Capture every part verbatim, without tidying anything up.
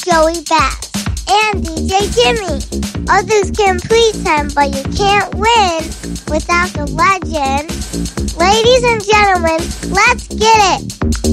Joey Bats, and D J Jimmy. Others can please him, but you can't win without the legend. Ladies and gentlemen, let's get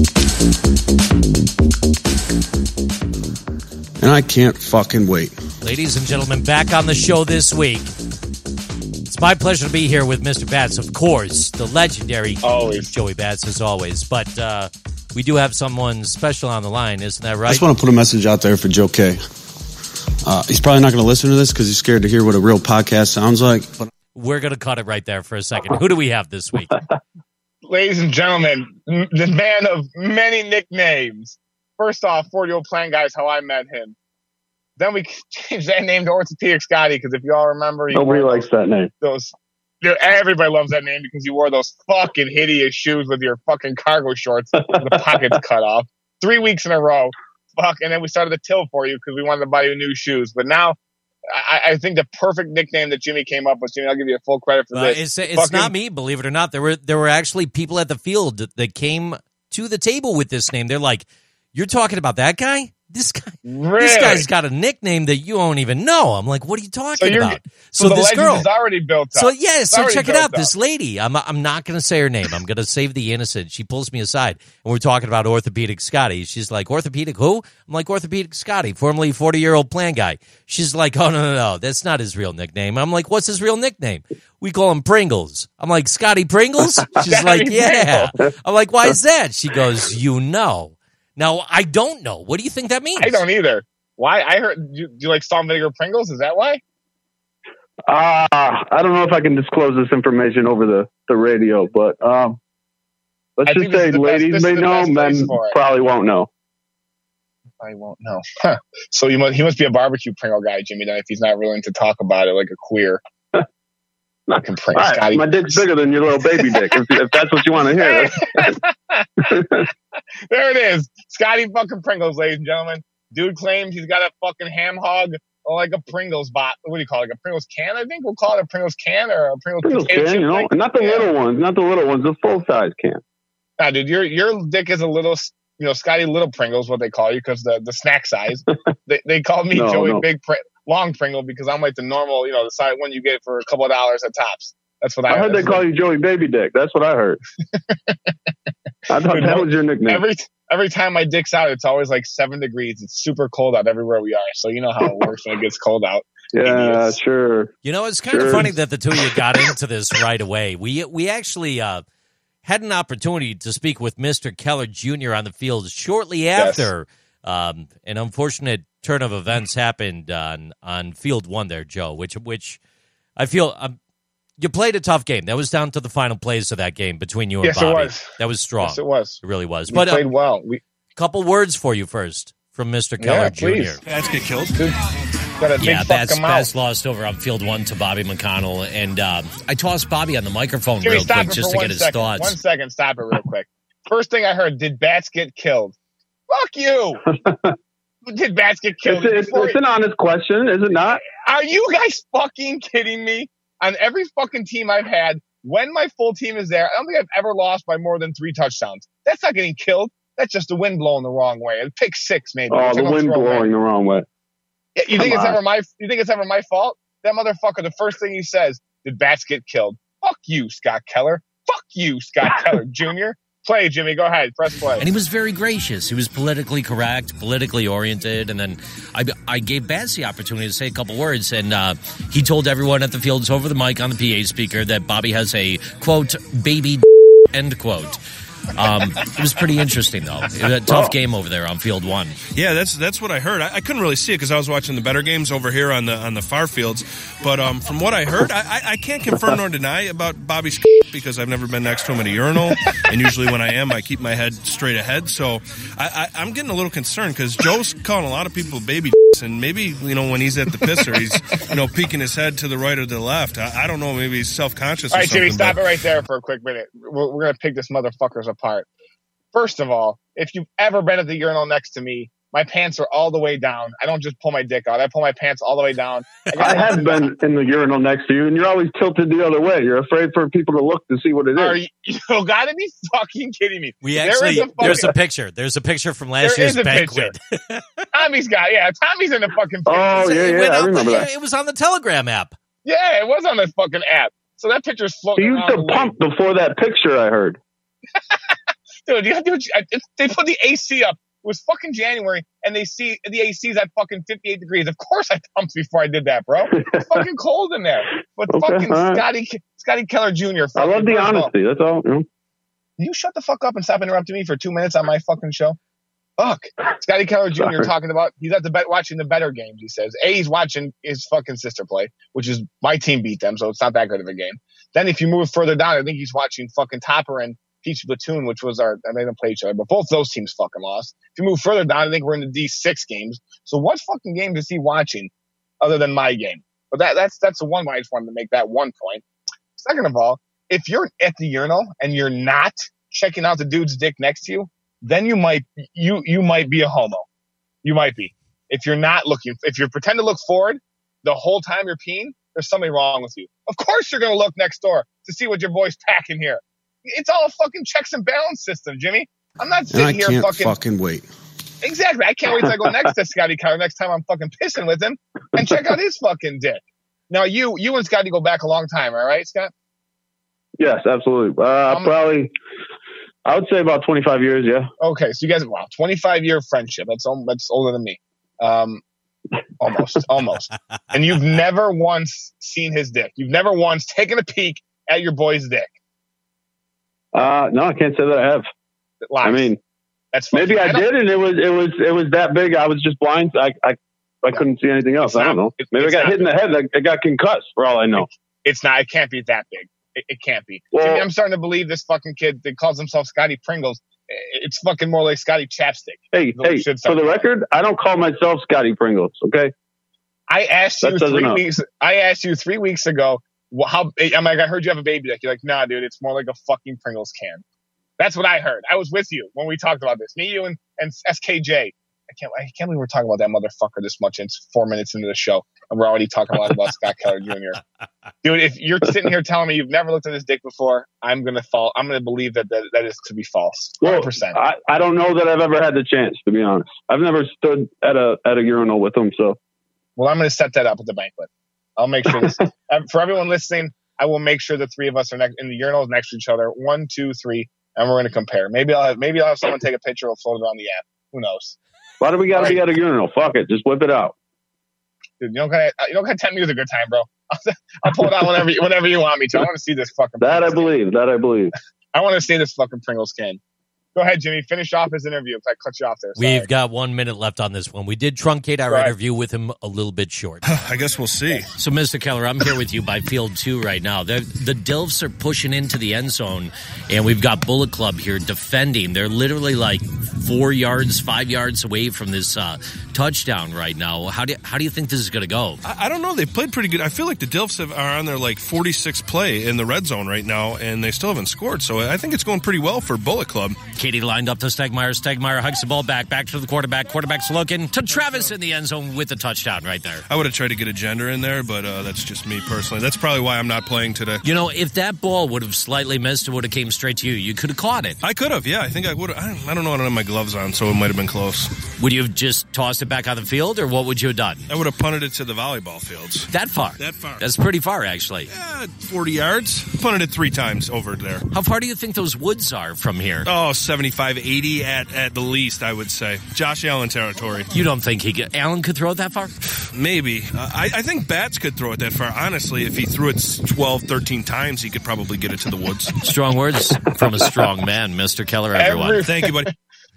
it. And I can't fucking wait. Ladies and gentlemen, back on the show this week. It's my pleasure to be here with Mister Bats, of course, the legendary always. Joey Bats, as always. But uh, we do have someone special on the line, isn't that right? I just want to put a message out there for Joe K. Uh, he's probably not going to listen to this because he's scared to hear what a real podcast sounds like. But we're going to cut it right there for a second. Who do we have this week? Ladies and gentlemen, the man of many nicknames. First off, forty-year-old plan guy is how I met him. Then we changed that name to Orthopedic Scotty because if you all remember, nobody likes that name. Those, everybody loves that name because you wore those fucking hideous shoes with your fucking cargo shorts with the pockets cut off. Three weeks in a row. Fuck, and then we started the till for you because we wanted to buy you new shoes. But now, I, I think the perfect nickname that Jimmy came up with, Jimmy, I'll give you a full credit for uh, this. It's, it's fucking, not me, believe it or not. There were there were actually people at the field that came to the table with this name. They're like, "You're talking about that guy? This guy, really? This guy's got a nickname that you don't even know." I'm like, "What are you talking so about?" So, so the this legend girl is already built up. So yeah, it's so check it out. Up. This lady, I'm I'm not going to say her name. I'm going to save the innocent. She pulls me aside, and we're talking about Orthopedic Scotty. She's like, "Orthopedic who?" I'm like, "Orthopedic Scotty, formerly forty-year-old plan guy." She's like, "Oh no no no, that's not his real nickname." I'm like, "What's his real nickname?" We call him Pringles. I'm like, "Scotty Pringles?" She's like, "Yeah." I'm like, "Why is that?" She goes, "You know." Now, I don't know. What do you think that means? I don't either. Why? I heard, do you, do you like salt and vinegar Pringles? Is that why? Uh, I don't know if I can disclose this information over the, the radio, but um, let's I just say ladies may know, men probably won't know. I won't know. Huh. So you must, he must be a barbecue Pringle guy, Jimmy, then if he's not willing to talk about it like a queer. Not Pringle, right, my dick's bigger than your little baby dick, if, if that's what you want to hear. There it is. Scotty fucking Pringles, ladies and gentlemen. Dude claims he's got a fucking ham hog or like a Pringles bot. What do you call it? Like a Pringles can, I think? We'll call it a Pringles can or a Pringles, Pringles can, you know? Thing. Not the yeah. little ones. Not the little ones. The full-size can. Nah, dude, your your dick is a little, you know, Scotty Little Pringles, what they call you, because the, the snack size. they they call me no, Joey no. Big Pr- Long Pringle because I'm like the normal, you know, the size one you get for a couple of dollars at Tops. That's what I, I heard. They call you Joey Baby Dick. That's what I heard. I thought that was your nickname. Every every time my dick's out, it's always like seven degrees. It's super cold out everywhere we are. So you know how it works when it gets cold out. Yeah, Idiots. Sure. You know, it's kind sure. of funny that the two of you got into this right away. We we actually uh, had an opportunity to speak with Mister Keller Junior on the field shortly after yes. um, an unfortunate turn of events happened on on field one there, Joe. Which which I feel. Um, You played a tough game. That was down to the final plays of that game between you and yes, Bobby. Yes, it was. That was strong. Yes, it was. It really was. We but played uh, well. We couple words for you first from Mister Keller yeah, Junior Bats get killed. Dude, got a big yeah, Bats, fuck Bats lost over on field one to Bobby McConnell, and um, I tossed Bobby on the microphone Jimmy, real quick just to get his second. thoughts. One second, stop it real quick. First thing I heard: did Bats get killed? Fuck you. Did Bats get killed? It's, it's, it's an honest question, is it not? Are you guys fucking kidding me? On every fucking team I've had, when my full team is there, I don't think I've ever lost by more than three touchdowns. That's not getting killed. That's just the wind blowing the wrong way. A pick six, maybe. Oh, the wind blowing the wrong way. Yeah, you think Come it's on. ever my? You think it's ever my fault? That motherfucker. The first thing he says, "Did Bats get killed?" Fuck you, Scott Keller. Fuck you, Scott Keller Junior Play, Jimmy. Go ahead. Press play. And he was very gracious. He was politically correct, politically oriented. And then I, I gave Bats the opportunity to say a couple words. And uh, he told everyone at the fields over the mic on the P A speaker that Bobby has a, quote, baby, end quote. Um, it was pretty interesting, though. It was a tough oh. game over there on field one. Yeah, that's that's what I heard. I, I couldn't really see it because I was watching the better games over here on the on the far fields. But um, from what I heard, I, I, I can't confirm nor deny about Bobby's because I've never been next to him at a urinal, and usually when I am, I keep my head straight ahead. So I, I, I'm getting a little concerned because Joe's calling a lot of people baby, and maybe you know when he's at the pisser, he's you know peeking his head to the right or to the left. I, I don't know. Maybe he's self conscious. All right, or something, Jimmy, stop but... it right there for a quick minute. We're, we're gonna pick this motherfuckers apart. First of all, if you've ever been at the urinal next to me, My pants are all the way down. I don't just pull my dick out. I pull my pants all the way down. I, got, I have been in the urinal next to you, and you're always tilted the other way. You're afraid for people to look to see what it is. Are you, you gotta be fucking kidding me. We There actually, is a fucking- there's a picture. There's a picture from last There year's is a banquet. Tommy's got, yeah, Tommy's in the fucking picture. Oh, yeah, It yeah, went I up- remember that. It was on the Telegram app. Yeah, it was on the fucking app. So that picture's He floating used around to the pump league. before that picture, I heard. Dude, you have to, it's, they put the A C up. It was fucking January, and they see the A C's at fucking fifty-eight degrees. Of course I pumped before I did that, bro. It's fucking cold in there. But Okay, fucking all right. Scotty, Scotty Keller Junior I love the honesty. That's all. You know. You shut the fuck up and stop interrupting me for two minutes on my fucking show. Fuck. Scotty Keller Junior Sorry. talking about, he's at the bet watching the better games, he says. A, he's watching his fucking sister play, which is my team beat them, so it's not that good of a game. Then if you move further down, I think he's watching fucking Topper and Peach Platoon, which was our, and they didn't play each other, but both those teams fucking lost. If you move further down, I think we're in the D six games. So what fucking game is he watching other than my game? But that, that's, that's the one why I just wanted to make that one point. Second of all, if you're at the urinal and you're not checking out the dude's dick next to you, then you might, you, you might be a homo. You might be. If you're not looking, if you pretend to look forward the whole time you're peeing, there's something wrong with you. Of course you're going to look next door to see what your boy's packing here. It's all a fucking checks and balance system, Jimmy. I'm not And sitting I here can't fucking, fucking wait. exactly. I can't wait till I go next to Scotty Keller next time I'm fucking pissing with him and check out his fucking dick. Now you, you and Scotty go back a long time, all right, Scott? Yes, absolutely. Uh, Um, probably, I would say about twenty-five years. Yeah. Okay, so you guys, wow, twenty-five year friendship. That's al- that's older than me. Um, almost, almost. And you've never once seen his dick. You've never once taken a peek at your boy's dick. Uh, no, I can't say that I have. Lies. I mean, that's fucking- maybe I don't- did, and it was it was it was that big. I was just blind. I I, I couldn't see anything else. It's I don't not- know. it- Maybe I it's got not- hit in the head. I, I got concussed for all I know. It's not. It can't be that big. It, it can't be. Well- Jimmy, I'm starting to believe this fucking kid that calls himself Scotty Pringles. It's fucking more like Scotty Chapstick. Hey, No, we hey, should for start the that. record, I don't call myself Scotty Pringles. Okay. I asked That you says three enough. weeks. I asked you three weeks ago. wh- How I'm like, I heard you have a baby dick. You're like, nah, dude, it's more like a fucking Pringles can. That's what I heard. I was with you when we talked about this. Me, you, and, and S K J. I can't. I can't believe we're talking about that motherfucker this much. And it's four minutes into the show, and we're already talking a lot about Scott Keller Junior Dude, if you're sitting here telling me you've never looked at his dick before, I'm gonna fall. I'm gonna believe that that, that is to be false. one Well, hundred percent. I, I don't know that I've ever had the chance, to be honest. I've never stood at a at a urinal with him. So Well, I'm going to set that up at the banquet. I'll make sure this, um, for everyone listening, I will make sure the three of us are next, in the urinals next to each other. One, two, three, and we're going to compare. Maybe I'll have, maybe I'll have someone take a picture or float it on the app. Who knows? why do we got to be at a urinal? Fuck it, just whip it out. Dude, you don't got you don't got to tempt me with a good time, bro. I'll, I'll pull it out whenever, you- whenever you want me to. I want to see this fucking. That I Pringles can. believe. That I believe. I want to see this fucking Pringles can. Go ahead, Jimmy. Finish off his interview. If I cut you off there. Sorry. We've got one minute left on this one. We did truncate our Right. interview with him a little bit short. I guess we'll see. So, Mister Keller, I'm here with you by field two right now. They're, the Dilfs are pushing into the end zone, and we've got Bullet Club here defending. They're literally like four yards, five yards away from this uh, touchdown right now. How do you, how do you think this is going to go? I, I don't know. They played pretty good. I feel like the Dilfs have, are on their like forty-sixth play in the red zone right now, and they still haven't scored. So I think it's going pretty well for Bullet Club. Katie lined up to Stegmeyer. Stegmeyer hikes the ball back, back to the quarterback. Quarterback's looking to Travis in the end zone with the touchdown right there. I would have tried to get a gender in there, but uh, that's just me personally. That's probably why I'm not playing today. You know, if that ball would have slightly missed, it would have came straight to you. You could have caught it. I could have, yeah. I think I would have. I don't, I don't know. I don't have my gloves on, so it might have been close. Would you have just tossed it back on the field, or what would you have done? I would have punted it to the volleyball fields. That far? That far. That's pretty far, actually. Yeah, forty yards. Punted it three times over there. How far do you think those woods are from here? Oh, seventy-five, eighty at, at the least, I would say. Josh Allen territory. You don't think he could, Allen could throw it that far? Maybe. Uh, I, I think Bats could throw it that far. Honestly, if he threw it twelve, thirteen times, he could probably get it to the woods. Strong words from a strong man, Mister Keller, everyone. Every- Thank you, buddy.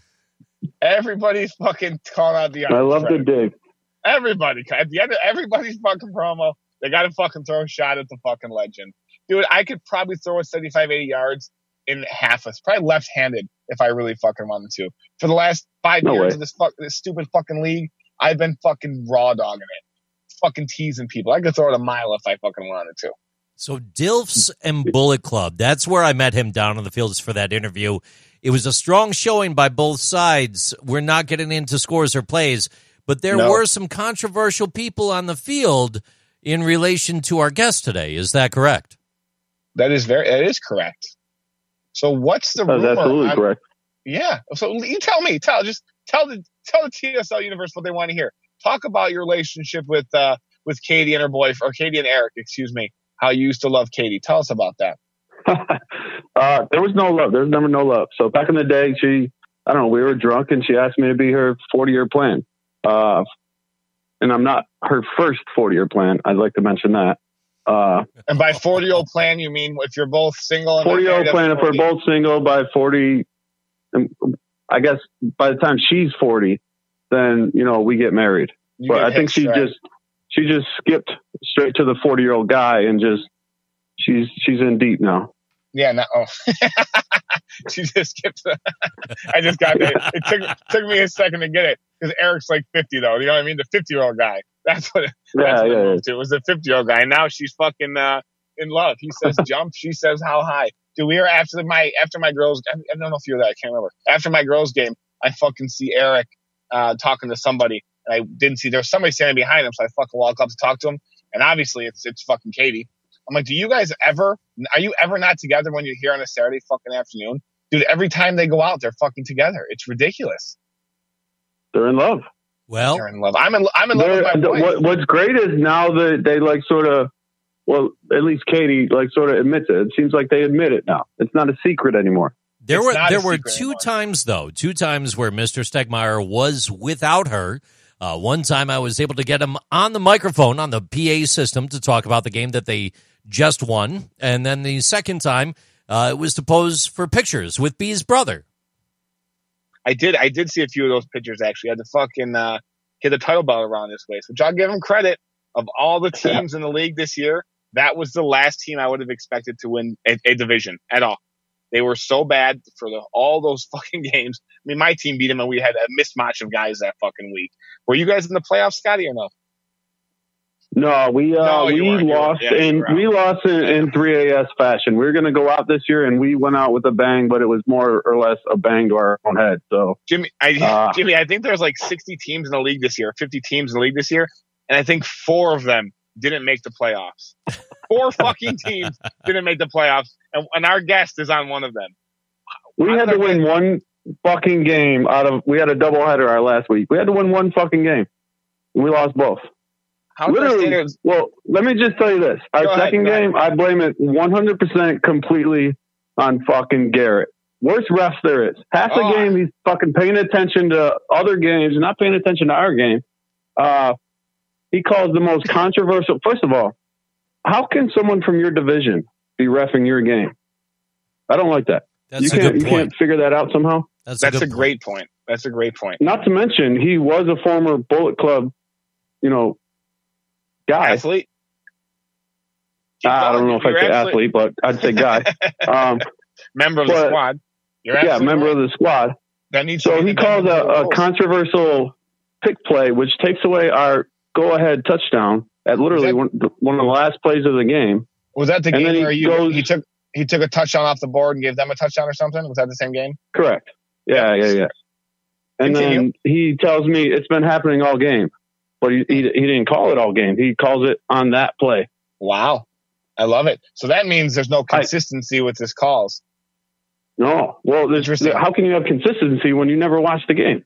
Everybody's fucking calling out the. I love the Right. dig. Everybody at the end of everybody's fucking promo, they got to fucking throw a shot at the fucking legend, dude. I could probably throw it seventy-five, eighty yards in half. It's probably left-handed if I really fucking wanted to. For the last five No years way. of this fuck this stupid fucking league, I've been fucking raw dogging it, fucking teasing people. I could throw it a mile if I fucking wanted to. So Dilfs and Bullet Club, that's where I met him down on the fields for that interview. It was a strong showing by both sides. We're not getting into scores or plays, but there No. were some controversial people on the field in relation to our guest today. Is that correct? That is very. That is correct. So what's the That's rumor? absolutely on- correct. Yeah. So you tell me. Tell just tell the tell the T S L universe what they want to hear. Talk about your relationship with uh, with Katie and her boyfriend, or Katie and Eric, excuse me. How you used to love Katie. Tell us about that. uh, there was no love. There was never no love. So back in the day, she, I don't know, we were drunk and she asked me to be her forty-year plan. Uh, and I'm not her first forty-year plan. I'd like to mention that. Uh, And by forty-year-old plan, you mean if you're both single? and forty-year-old married at plan, if we're forty? both single by forty, um, I guess by the time she's forty, then, you know, we get married. You But get I think hitched, she right? just, she just skipped straight to the forty-year-old guy and just, she's, she's in deep now. Yeah, no. Oh. She just skipped. The, I just got it. It took took me a second to get it because Eric's like fifty though. You know what I mean? The fifty-year-old guy. That's what. Yeah, That's what yeah, it yeah. moved to. It was the fifty-year-old guy, and now she's fucking uh, in love. He says jump. She says how high. Dude, we were after my after my girls. I don't know if you were there. I can't remember. After my girls game, I fucking see Eric uh, talking to somebody. And I didn't see there was somebody standing behind him, so I fucking walk up to talk to him. And obviously, it's it's fucking Katie. I'm like, do you guys ever? Are you ever not together when you're here on a Saturday fucking afternoon? Dude, every time they go out, they're fucking together. It's ridiculous. They're in love. Well, They're in love. I'm in. I'm in love with my They're- wife. what, what's great is now that they like sort of, well, at least Katie like sort of admits it. It seems like they admit it now. It's not a secret anymore. there It's were not a there were secret two anymore. times though, two times where Mister Stegmeyer was without her. Uh, one time I was able to get him on the microphone on the P A system to talk about the game that they just won, and then the second time uh, it was to pose for pictures with B's brother. I did. I did see a few of those pictures actually. I had to fucking uh, hit the title bell around this way. So I'll give him credit. Of all the teams in the league this year, that was the last team I would have expected to win a, a division at all. They were so bad for the, all those fucking games. I mean, my team beat them, and we had a mismatch of guys that fucking week. Were you guys in the playoffs, Scotty, or no? No, we uh, No, you we weren't. You lost were- yeah, you in were out. we lost in, in three A S fashion. We were going to go out this year, and we went out with a bang, but it was more or less a bang to our own head. So Jimmy, I, Uh, Jimmy, I think there's like sixty teams in the league this year, fifty teams in the league this year, and I think four of them didn't make the playoffs. Four fucking teams didn't make the playoffs, and, and our guest is on one of them. we I'm had to not win one fucking game out of. We had a doubleheader our last week. We had to win one fucking game. We lost both. How is our Literally, standards? well, let me just tell you this. Our Go ahead, second go ahead. game, I blame it one hundred percent completely on fucking Garrett. Worst refs there is. Half the Oh. game, he's fucking paying attention to other games, not paying attention to our game. Uh, he calls the most controversial. First of all, how can someone from your division be reffing your game? I don't like that. That's you a can't, good you point. can't figure that out somehow. That's, That's a, a good great point. That's a great point. Not to mention, he was a former Bullet Club, you know, guy. Athlete. Keep I don't going. know if You're I'd say absolutely- athlete, but I'd say guy. Um, Member of the but- squad. You're yeah, absolutely member right. of the squad. That needs to So be he the calls member of the a, a rules. controversial pick play, which takes away our go-ahead touchdown at literally Was one, one of the last plays of the game. Was that the and game then he where you goes- he took he took a touchdown off the board and gave them a touchdown or something? Was that the same game? Correct. Yeah, yeah, yeah. And Continue. then he tells me it's been happening all game, but he, he he didn't call it all game. He calls it on that play. Wow. I love it. So that means there's no consistency with his calls. No, well, there's, Interesting. how can you have consistency when you never watch the game?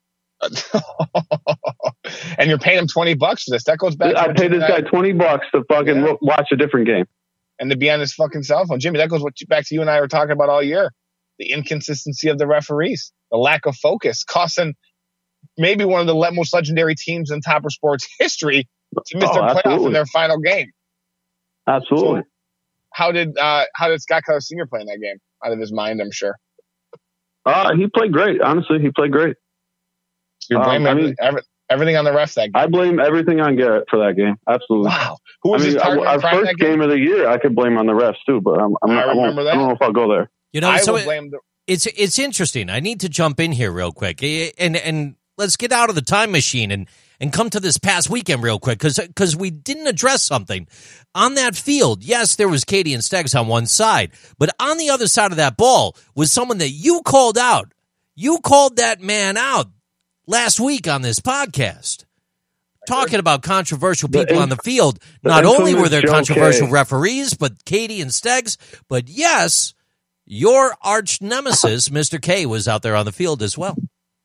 And you're paying him twenty bucks for this. That goes back to I what paid Jimmy this and I- guy twenty bucks to fucking Yeah. look, watch a different game. and to be on his fucking cell phone. Jimmy, that goes what, back to you and I were talking about all year. The inconsistency of the referees, the lack of focus, costing maybe one of the le- most legendary teams in Topper Sports history to miss Oh, their playoff absolutely. in their final game. Absolutely. So, how did uh, how did Scott Keller Senior play in that game? Out of his mind, I'm sure. Uh, he played great. Honestly, he played great. You're Um, blaming I every, mean- every, everything on the refs that game. I blame everything on Garrett for that game. Absolutely. Wow. Who I was mean, his partner our in crime in first that game? game of the year, I could blame on the refs too, but I'm, I'm I not, I, won't, remember that. I don't know if I'll go there. You know, I so will it- blame the. it's it's interesting. I need to jump in here real quick, and and let's get out of the time machine. And and come to this past weekend real quick because because we didn't address something. On that field, yes, there was Katie and Steggs on one side, but on the other side of that ball was someone that you called out. You called that man out last week on this podcast. Talking about controversial people the, on the field. the Not only were there Joe controversial K. referees, but Katie and Steggs, but yes, your arch nemesis, Mister K, was out there on the field as well.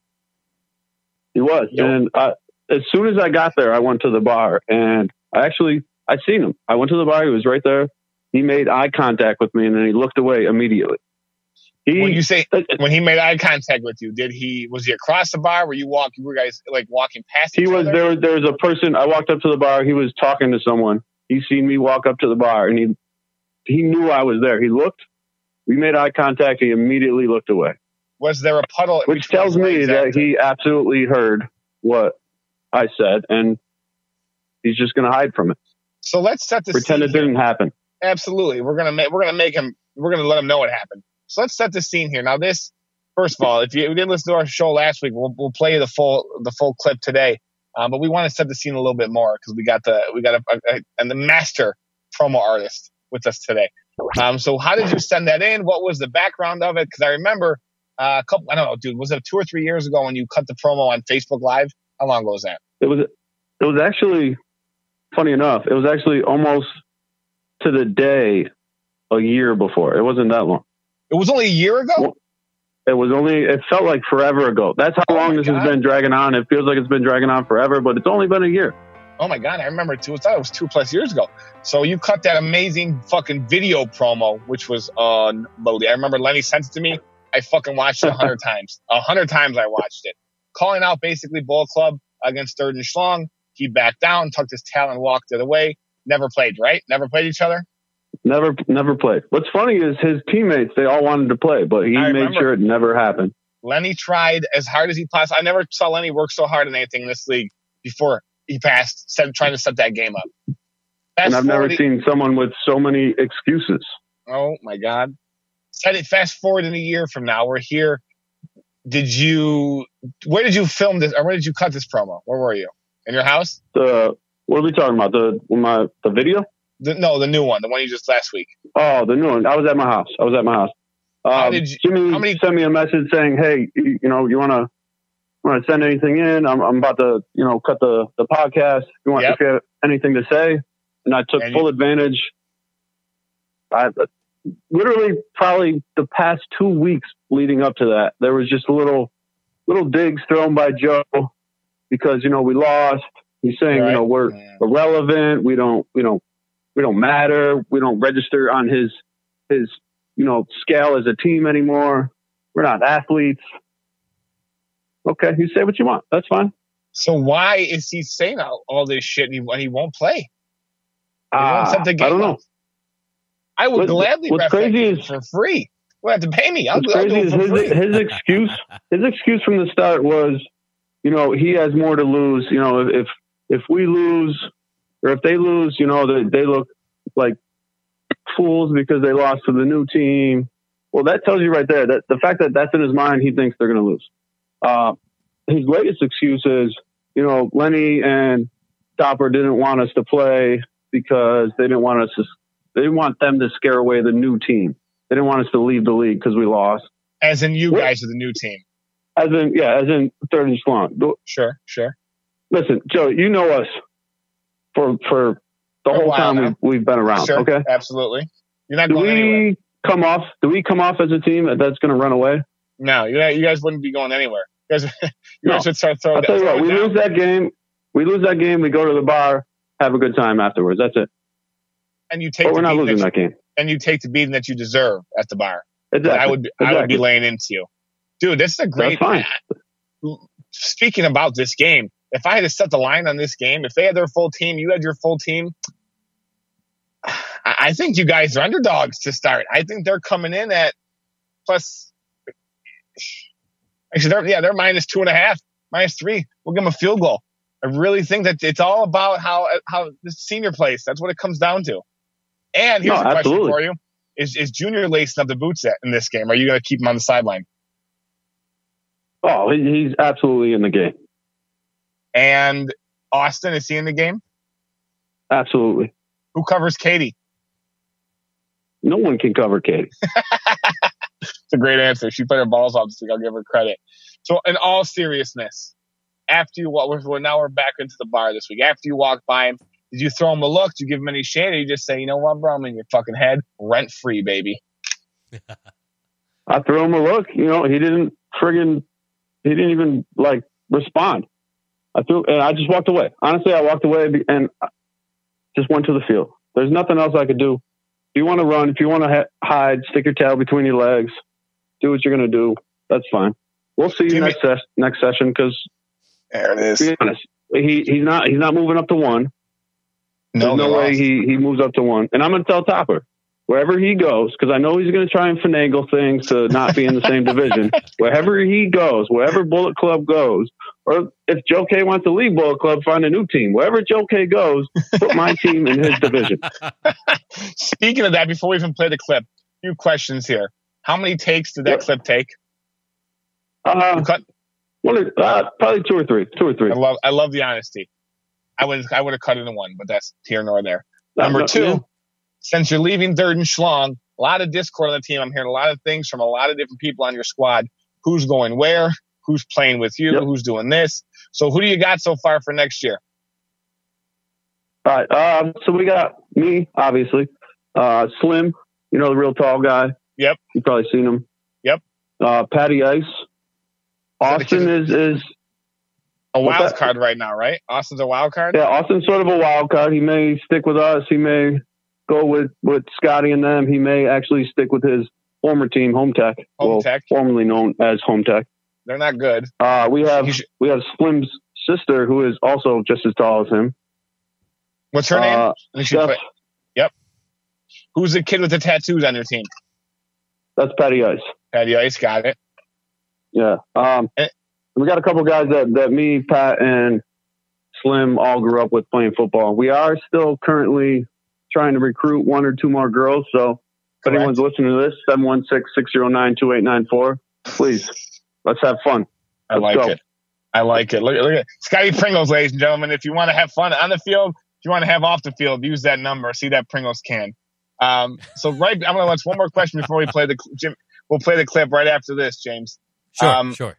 He was. Yo. And I, as soon as I got there, I went to the bar and I actually, I seen him. I went to the bar. He was right there. He made eye contact with me and then he looked away immediately. He, When you say when he made eye contact with you, did he was he across the bar? Were you walking? Were you guys like walking past? he each was other? there. Was, there was a person. I walked up to the bar. He was talking to someone. He seen me walk up to the bar and he, he knew I was there. He looked, we made eye contact. He immediately looked away. Was there a puddle? Which tells me that he absolutely heard what I said, and he's just going to hide from it. So let's set the Pretend scene it didn't here. happen. Absolutely, we're gonna make we're gonna make him. We're gonna let him know what happened. So let's set the scene here. Now, this first of all, if you didn't listen to our show last week, we'll we'll play the full the full clip today. Um, but we want to set the scene a little bit more because we got the we got a, a, a and the master promo artist with us today. Um, so how did you send that in? What was the background of it? Because I remember. Uh, a couple, I don't know, dude, was it two or three years ago when you cut the promo on Facebook Live? How long ago was that? It was, it was actually, funny enough, it was actually almost to the day a year before. It wasn't that long. It was only a year ago? Well, it was only, it felt like forever ago. That's how Oh long my this God. has been dragging on. It feels like it's been dragging on forever, but it's only been a year. Oh my God, I remember too. I thought it was two plus years ago. So you cut that amazing fucking video promo, which was unbelievable. I remember Lenny sent it to me. I fucking watched it a hundred times. A hundred times I watched it. Calling out basically Bull Club against Third and Schlong. He backed down, tucked his tail, and walked the other way. Never played, right? Never played each other? Never, never played. What's funny is his teammates, they all wanted to play, but he I made remember. sure it never happened. Lenny tried as hard as he possibly. I never saw Lenny work so hard in anything in this league before he passed, set, trying to set that game up. Fast And I've never forward- seen someone with so many excuses. Oh my God. Set it fast forward in a year from now. We're here. Did you, where did you film this, or where did you cut this promo? Where were you? In your house? The, what are we talking about? The, my, the video? The, no, the new one, the one you just last week. Oh, the new one. I was at my house. I was at my house. How Um, did you- Jimmy how many- sent me a message saying, "Hey, you, you know, you want to want to send anything in? I'm, I'm about to, you know, cut the, the podcast. You want Yep. if you have anything to say?" And I took And full you- advantage. I literally probably the past two weeks leading up to that, there was just little little digs thrown by Joe because you know we lost. He's saying, Right. you know, we're Yeah. irrelevant. We don't, you know, we don't matter. We don't register on his his you know scale as a team anymore. We're not athletes. Okay, you say what you want. That's fine. So why is he saying all, all this shit and he, and he won't play? He won't Ah, set the I game don't know. up. I would What- gladly what's ref that crazy game is- for free. You have to pay me. I'll, What's do, I'll do crazy it is for his free. his excuse. His excuse from the start was, you know, he has more to lose. You know, if if we lose or if they lose, you know, they they look like fools because they lost to the new team. Well, that tells you right there that the fact that that's in his mind, he thinks they're going to lose. Uh, his latest excuse is, you know, Lenny and Stopper didn't want us to play because they didn't want us to. They didn't want them to scare away the new team. They didn't want us to leave the league because we lost. As in you What? guys are the new team. As in, yeah, as in Third and Schlong. Sure, sure. Listen, Joe, you know us for for the For a whole while time now. we've, we've been around. Sure, Okay, absolutely. You're not do going we anywhere. come off? Do we come off as a team that's going to run away? No, you, you guys wouldn't be going anywhere. You guys, you No. guys would start throwing I'll tell you what. throwing We down. lose that game. We lose that game. We go to the bar, have a good time afterwards. That's it. and you take But the we're not beating losing that that game. you, and you take the beating that you deserve at the bar. Exactly. I would I would be Exactly. laying into you, dude. This is a great. That's Speaking about this game, if I had to set the line on this game, if they had their full team, you had your full team. I I think you guys are underdogs to start. I think they're coming in at plus. Actually, they're yeah, they're minus two and a half, minus three. We'll give them a field goal. I really think that it's all about how how the senior plays. That's what it comes down to. And here's No, a question absolutely. for you: Is is Junior lacing up the boots at, in this game? Are you going to keep him on the sideline? Oh, he- he's absolutely in the game. And Austin, is he in the game? Absolutely. Who covers Katie? No one can cover Katie. It's a great answer. She played her balls off this week. I'll give her credit. So, in all seriousness, after you walk, we're, now we're back into the bar this week. After you walk by him, did you throw him a look? Did you give him any shade? Or you just say, you know what, bro, I'm in your fucking head, rent free, baby. I threw him a look. You know, he didn't friggin', he didn't even like respond. I threw, and I just walked away. Honestly, I walked away and just went to the field. There's nothing else I could do. If you want to run, if you want to ha- hide, stick your tail between your legs, do what you're going to do. That's fine. We'll see you Jimmy, next ses- next session because there it is. To be honest, he he's not he's not moving up to one. No, There's no way he, he moves up to one. And I'm going to tell Topper, wherever he goes, because I know he's going to try and finagle things to not be in the same division. Wherever he goes, wherever Bullet Club goes, or if Joe K wants to leave Bullet Club, find a new team. Wherever Joe K goes, put my team in his division. Speaking of that, before we even play the clip, a few questions here. How many takes did that Yep. clip take? Uh, Cut. one or, uh, probably two or three. Two or three. I love, I love the honesty. I would, I would have cut it in one, but that's here nor there. Number Uh, two, yeah. since you're leaving Third and Schlong, a lot of discord on the team. I'm hearing a lot of things from a lot of different people on your squad. Who's going where? Who's playing with you? Yep. Who's doing this? So who do you got so far for next year? All right. Um, so we got me, obviously. Uh, Slim, you know, the real tall guy. Yep. You've probably seen him. Yep. Uh, Patty Ice. Austin is, is A What's wild that? card right now, right? Austin's a wild card? yeah, Austin's sort of a wild card. He may stick with us. He may go with, with Scotty and them. He may actually stick with his former team, Home Tech. Home well, Tech. formerly known as Home Tech. They're not good. Uh, we have You should- we have Slim's sister, who is also just as tall as him. What's her name? Uh, Let me see if Steph, I- Yep. Who's the kid with the tattoos on your team? that's Patty Ice. Patty Ice, got it. Yeah. Um, Eh. we got a couple guys that, that me, Pat, and Slim all grew up with playing football. We are still currently trying to recruit one or two more girls. So if Correct. anyone's listening to this, seven one six, six zero nine, two eight nine four, please, let's have fun. I Let's like go. it. I like it. Look, look at Scotty Pringles, ladies and gentlemen. If you want to have fun on the field, if you want to have off the field, use that number. See that Pringles can. Um, so right, I'm going to ask one more question before we play the Jim. We'll play the clip right after this, James. Sure, Um, sure.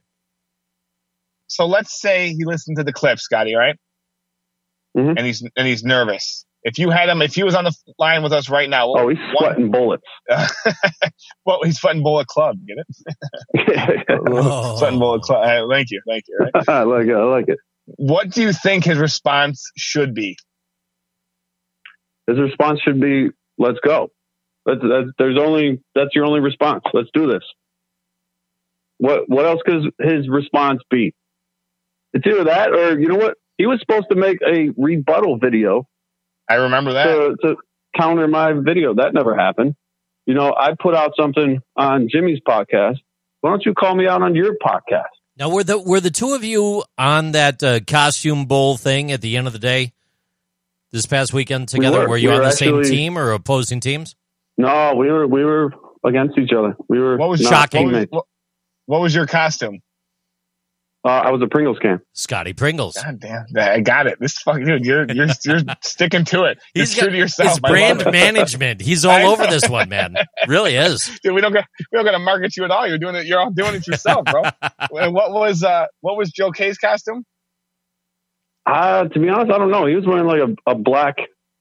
So let's say he listened to the clip, Scotty, right? Mhm. And he's and he's nervous. If you had him, if he was on the line with us right now, Oh, he's one- sweating bullets. well, he's sweating bullet club. Get it? Oh. Sweating bullet club. Uh, thank you, thank you. Right? I like it. I like it. What do you think his response should be? His response should be, let's go. That's, that's, there's only, that's your only response. Let's do this. What, what else could his response be? It's either that or, you know what? He was supposed to make a rebuttal video I remember that. to, to counter my video. That never happened. You know, I put out something on Jimmy's podcast. Why don't you call me out on your podcast? Now, were the were the two of you on that uh, costume bowl thing at the end of the day this past weekend together? were. were you We on were the same actually- team or opposing teams? No, we were, we were against each other. We were What was not shocking? What was, teammates. what, what was your costume? Uh, I was a Pringles can. Scotty Pringles. God damn, I got it. This fucking dude, you're you're you're sticking to it. You're He's true got to yourself. his I love brand it. management. He's all I over know. this one, man. Really is. Dude, we don't got we don't got to market you at all. You're doing it. You're all doing it yourself, bro. And what was uh what was Joe K's costume? Uh, to be honest, I don't know. He was wearing like a, a black,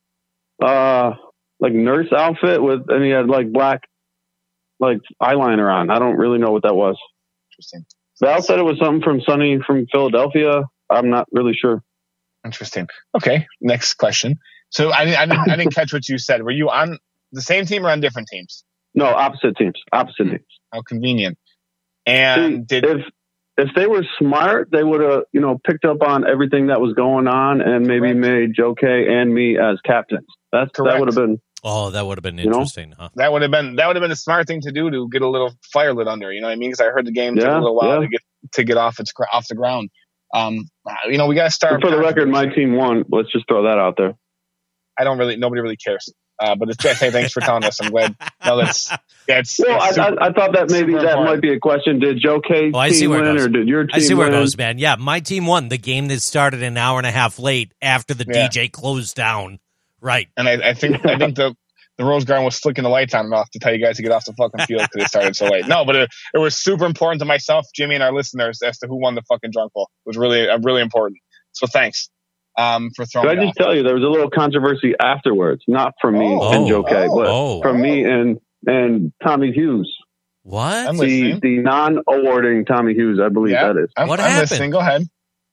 uh, like nurse outfit with, and he had like black, like eyeliner on. I don't really know what that was. Interesting. Val said it was something from Sunny from Philadelphia. I'm not really sure. Interesting. Okay, next question. So I, I didn't I didn't catch what you said. Were you on the same team or on different teams? No, opposite teams. Opposite teams. How convenient. And See, did if if they were smart, they would have you know picked up on everything that was going on and maybe Correct. made Joe K and me as captains. That's Correct. that would have been. Oh, that would have been You know? interesting, huh? that would have been that would have been a smart thing to do to get a little fire lit under. You know what I mean? Because I heard the game took a Yeah, little while yeah. to get to get off its gr- off the ground. Um, you know, we got to start. For the record, my team won. Let's just throw that out there. I don't really. Nobody really cares. Uh, but it's hey, thanks for telling us. I'm glad. No, that's that's. Well, that's I, super, I, I thought that maybe that important. might be a question. Did Joe K's Oh, I see team where it win, goes. or did your team I see where win? it goes, man. Yeah, my team won the game that started an hour and a half late after the Yeah. D J closed down. Right. And I, I think I think the the Rose Garden was flicking the lights on and off to tell you guys to get off the fucking field because it started so late. No, but it, it was super important to myself, Jimmy, and our listeners as to who won the fucking drunk bowl. It was really uh, really important. So thanks um, for throwing. Did I me just off. tell you there was a little controversy afterwards, not from me Oh. and Joe K, Oh. but Oh. from me and and Tommy Hughes, What? I'm the listening. the non-awarding Tommy Hughes, I believe Yeah. that is. I'm, What I'm happened? listening. Go ahead.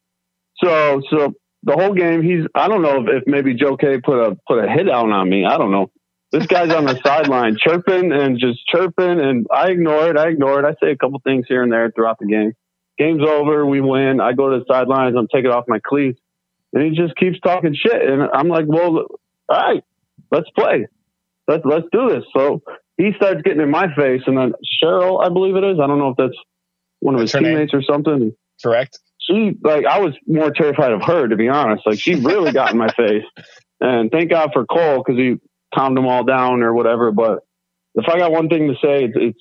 So so the whole game, he's I don't know if, if maybe Joe K put a put a hit out on me. I don't know. This guy's on the sideline chirping and just chirping, and I ignore it. I ignore it. I say a couple things here and there throughout the game. Game's over. We win. I go to the sidelines. I'm taking off my cleats, and he just keeps talking shit. And I'm like, well, all right, let's play. Let's let's do this. So he starts getting in my face, and then Cheryl, I believe it is. I don't know if that's one of That's his her name. teammates or something. Correct. She like I was more terrified of her, to be honest. Like she really got in my face. And thank God for Cole because he calmed them all down or whatever. But if I got one thing to say, it's, it's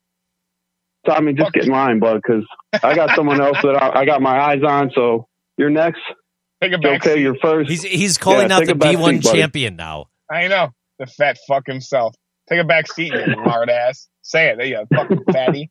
Tommy, just get in line, bud, because I got someone else that I, I got my eyes on. So you're next. Take a back Okay, seat. you're first. He's he's calling Yeah, out take the a back B one seat, buddy. champion now. I know. The fat fuck himself. Take a back seat, you hard ass. Say it. There you go, fucking fatty.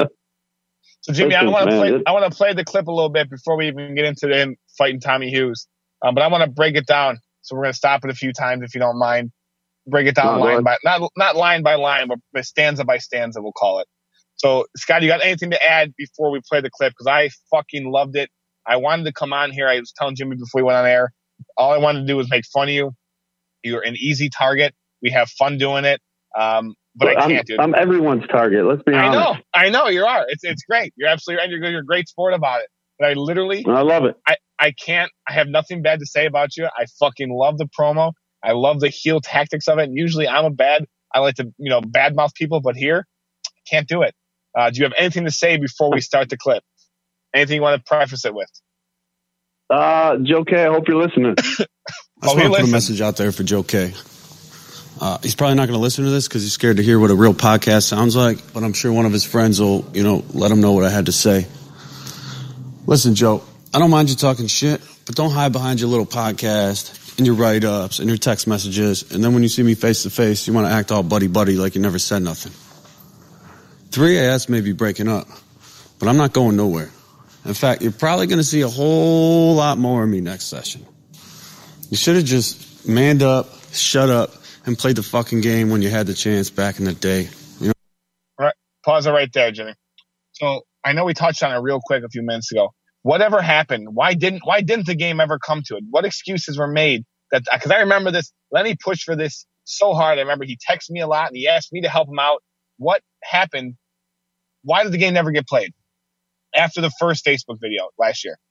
So Jimmy, I Listen, want to man, play. it- I want to play the clip a little bit before we even get into him fighting Tommy Hughes. Um, but I want to break it down. So we're gonna stop it a few times if you don't mind. Break it down No, go line ahead. by not not line by line, but, but stanza by stanza. We'll call it. So Scott, you got anything to add before we play the clip? Because I fucking loved it. I wanted to come on here. I was telling Jimmy before we went on air. All I wanted to do was make fun of you. You're an easy target. We have fun doing it. Um, but I I'm, can't, dude. I'm everyone's target. Let's be I honest. know, I know you are. It's it's great. You're absolutely right. You're, you're a great sport about it. But I literally, I love it. I, I can't. I have nothing bad to say about you. I fucking love the promo. I love the heel tactics of it. And usually, I'm a bad. I like to you know badmouth people, but here, I can't do it. Uh, do you have anything to say before we start the clip? Anything you want to preface it with? Uh, Joe K, I hope you're listening. I just Oh, want he to put a listens. message out there for Joe K. Uh, he's probably not going to listen to this because he's scared to hear what a real podcast sounds like, but I'm sure one of his friends will, you know, let him know what I had to say. Listen, Joe, I don't mind you talking shit, but don't hide behind your little podcast and your write-ups and your text messages, and then when you see me face-to-face, you want to act all buddy-buddy like you never said nothing. three A S may be breaking up, but I'm not going nowhere. In fact, you're probably going to see a whole lot more of me next session. You should have just manned up, shut up, and played the fucking game when you had the chance back in the day. You know? Right. Pause it right there, Jimmy. So I know we touched on it real quick a few minutes ago. Whatever happened? Why didn't Why didn't the game ever come to it? What excuses were made? That because I remember this. Lenny pushed for this so hard. I remember he texted me a lot and he asked me to help him out. What happened? Why did the game never get played after the first Facebook video last year?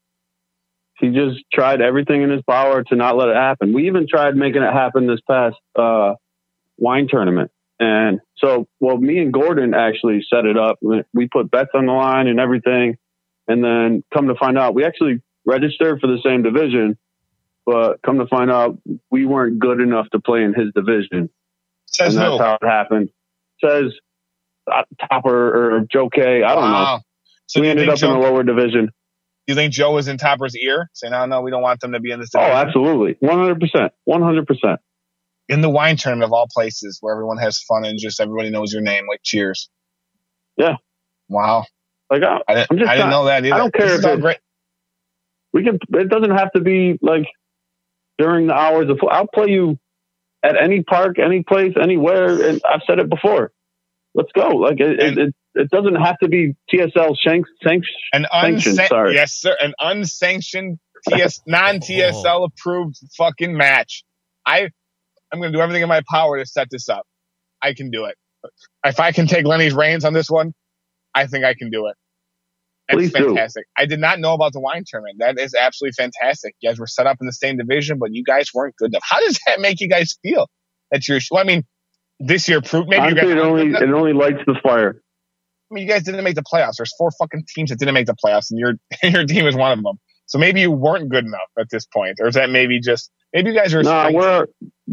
He just tried everything in his power to not let it happen. We even tried making it happen this past uh, wine tournament. And so, well, me and Gordon actually set it up. We put bets on the line and everything. And then come to find out, we actually registered for the same division. But come to find out, we weren't good enough to play in his division. Says and who? that's how it happened. Says uh, Topper or Joe K. I don't know. Wow. So we do you ended think up Joe, in a lower division. do you think Joe was in Topper's ear saying, "No, no, we don't want them to be in this Oh, division"? absolutely. one hundred percent. one hundred percent. In the wine tournament of all places, where everyone has fun and just everybody knows your name, like Cheers. Yeah. Wow. Like, I, I didn't, I'm just I didn't not- know that either. I don't care This if is all it's- great. we can, it doesn't have to be like during the hours of, I'll play you at any park, any place, anywhere. And I've said it before. Let's go. Like it, And- it, it, it doesn't have to be T S L shank, sank, An sanctioned, unsan- sorry. yes, sir. An unsanctioned T S non-T S L approved fucking match. I, I'm going to do everything in my power to set this up. I can do it. If I can take Lenny's reins on this one, I think I can do it. It's Please do. fantastic. I did not know about the wine tournament. That is absolutely fantastic. You guys were set up in the same division, but you guys weren't good enough. How does that make you guys feel? That you're, well, I mean, this year proved maybe you Honestly, guys it weren't only, good enough. it only lights the fire. I mean, you guys didn't make the playoffs. There's four fucking teams that didn't make the playoffs, and your your team is one of them. So maybe you weren't good enough at this point, or is that maybe just maybe you guys are? No, spring- we're, we,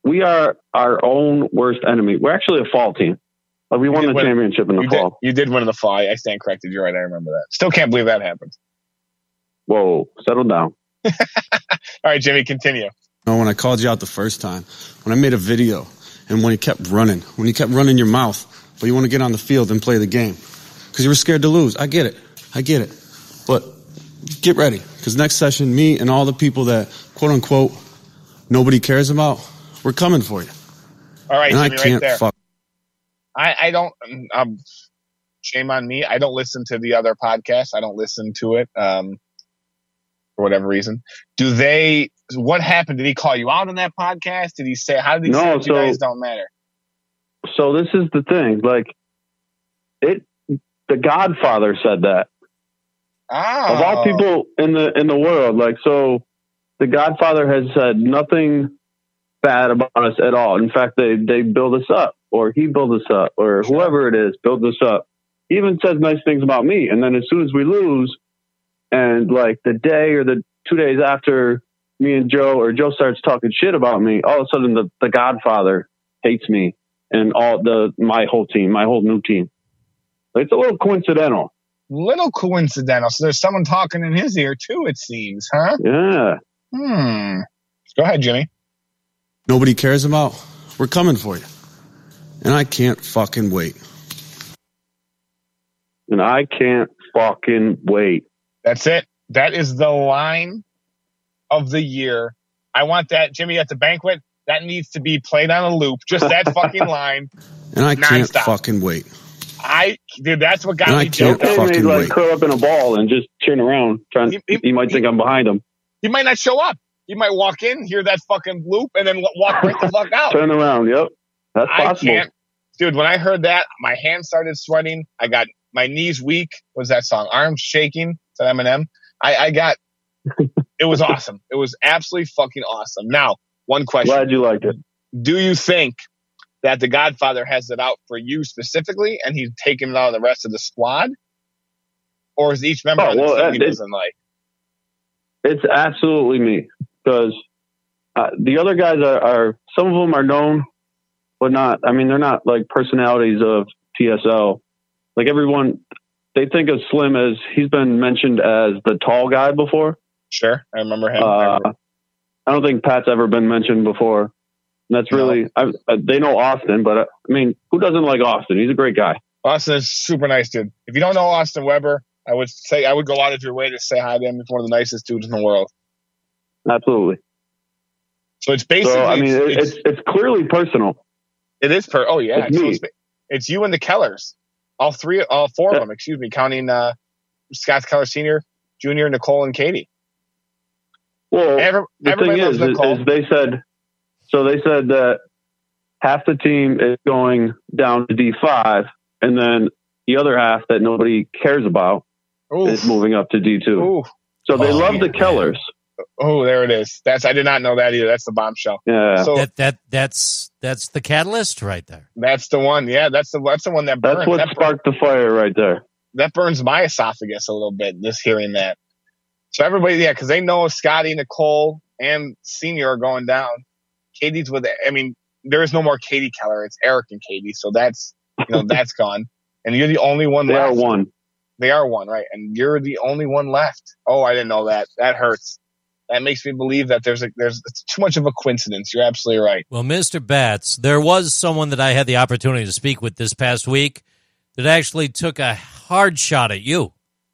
we are our own worst enemy. We're actually a fall team. Like we won the win, championship in the you fall. Did, you did win in the fall. I stand corrected. You're right. I remember that. Still can't believe that happened. Whoa, settle down. All right, Jimmy, continue. You know, when I called you out the first time, when I made a video, and when you kept running, when you kept running your mouth, but you want to get on the field and play the game because you were scared to lose. I get it. I get it. But get ready because next session, me and all the people that, quote unquote, nobody cares about, we're coming for you. All right, and Jimmy, I can't right there. fuck. I, I don't, um, shame on me. I don't listen to the other podcasts. I don't listen to it, um, for whatever reason. Do they, what happened? Did he call you out on that podcast? Did he say, how did he No, say that so- you guys don't matter? So this is the thing. Like it, the Godfather said that. Oh. Of all people in the in the world, like so, the Godfather has said nothing bad about us at all. In fact, they they build us up, or he build us up, or Sure. whoever it is builds us up. He even says nice things about me, and then as soon as we lose, and like the day or the two days after me and Joe or Joe starts talking shit about me, all of a sudden the, the Godfather hates me and all the my whole team, my whole new team. It's a little coincidental. Little coincidental. So there's someone talking in his ear too, it seems, huh? Yeah. Hmm. Go ahead, Jimmy. Nobody cares about, we're coming for you. And I can't fucking wait. And I can't fucking wait. That's it. That is the line of the year. I want that, Jimmy, at the banquet. That needs to be played on a loop. Just that fucking line. And I can't Nonstop. fucking wait. I, dude, that's what got And me I can't joking. Okay, fucking he'd like wait. curl up in a ball and just turn around. Trying, He- he, he- might think I'm behind him. He might not show up. He might walk in, hear that fucking loop, and then w- walk right the fuck out. Turn around. Yep, that's I possible. can't, dude. When I heard that, my hands started sweating. I got my knees weak. What was that song? Arms shaking. Is that Eminem? I, I got. It was awesome. It was absolutely fucking awesome. Now, one question: Glad you liked it. do you think that the Godfather has it out for you specifically, and he's taking it out on the rest of the squad, or is each member Oh, of the well, team uh, he it- doesn't like? It's absolutely me because uh, the other guys are, are some of them are known, but not. I mean, they're not like personalities of T S L. Like everyone, they think of Slim as he's been mentioned as the tall guy before. Sure, I remember him. I Uh, remember- I don't think Pat's ever been mentioned before. And that's really, I, I, they know Austin, but uh, I mean, who doesn't like Austin? He's a great guy. Austin is super nice dude. If you don't know Austin Weber, I would say I would go out of your way to say hi to him. He's one of the nicest dudes in the world. Absolutely. So it's basically, So, I mean, it, it's, it's, it's clearly personal. it is per. Oh yeah, it's so me. it's, it's you and the Kellers, all three, all four of them. Excuse me, counting uh, Scott Keller Senior, Junior, Nicole, and Katie. Well, Every, the everybody thing loves is, is, Nicole. is they said, so they said that half the team is going down to D five, and then the other half that nobody cares about is Oof. moving up to D two. Ooh. So they Oh, love yeah, the Kellers. Oh, there it is. That's I did not know that either. That's the bombshell. Yeah. So That that that's that's the catalyst right there. that's the one. Yeah, that's the that's the one that burns. That's what that, bur- sparked the fire right there. that burns my esophagus a little bit. Just hearing that. So everybody, yeah, because they know Scotty, Nicole, and Senior are going down. Katie's with. I mean, there is no more Katie Keller. It's Eric and Katie. So that's you know that's gone. And you're the only one They left. are one. They are one, right? And you're the only one left. Oh, I didn't know that. That hurts. That makes me believe that there's a, there's it's too much of a coincidence. You're absolutely right. Well, Mister Batts, there was someone that I had the opportunity to speak with this past week that actually took a hard shot at you.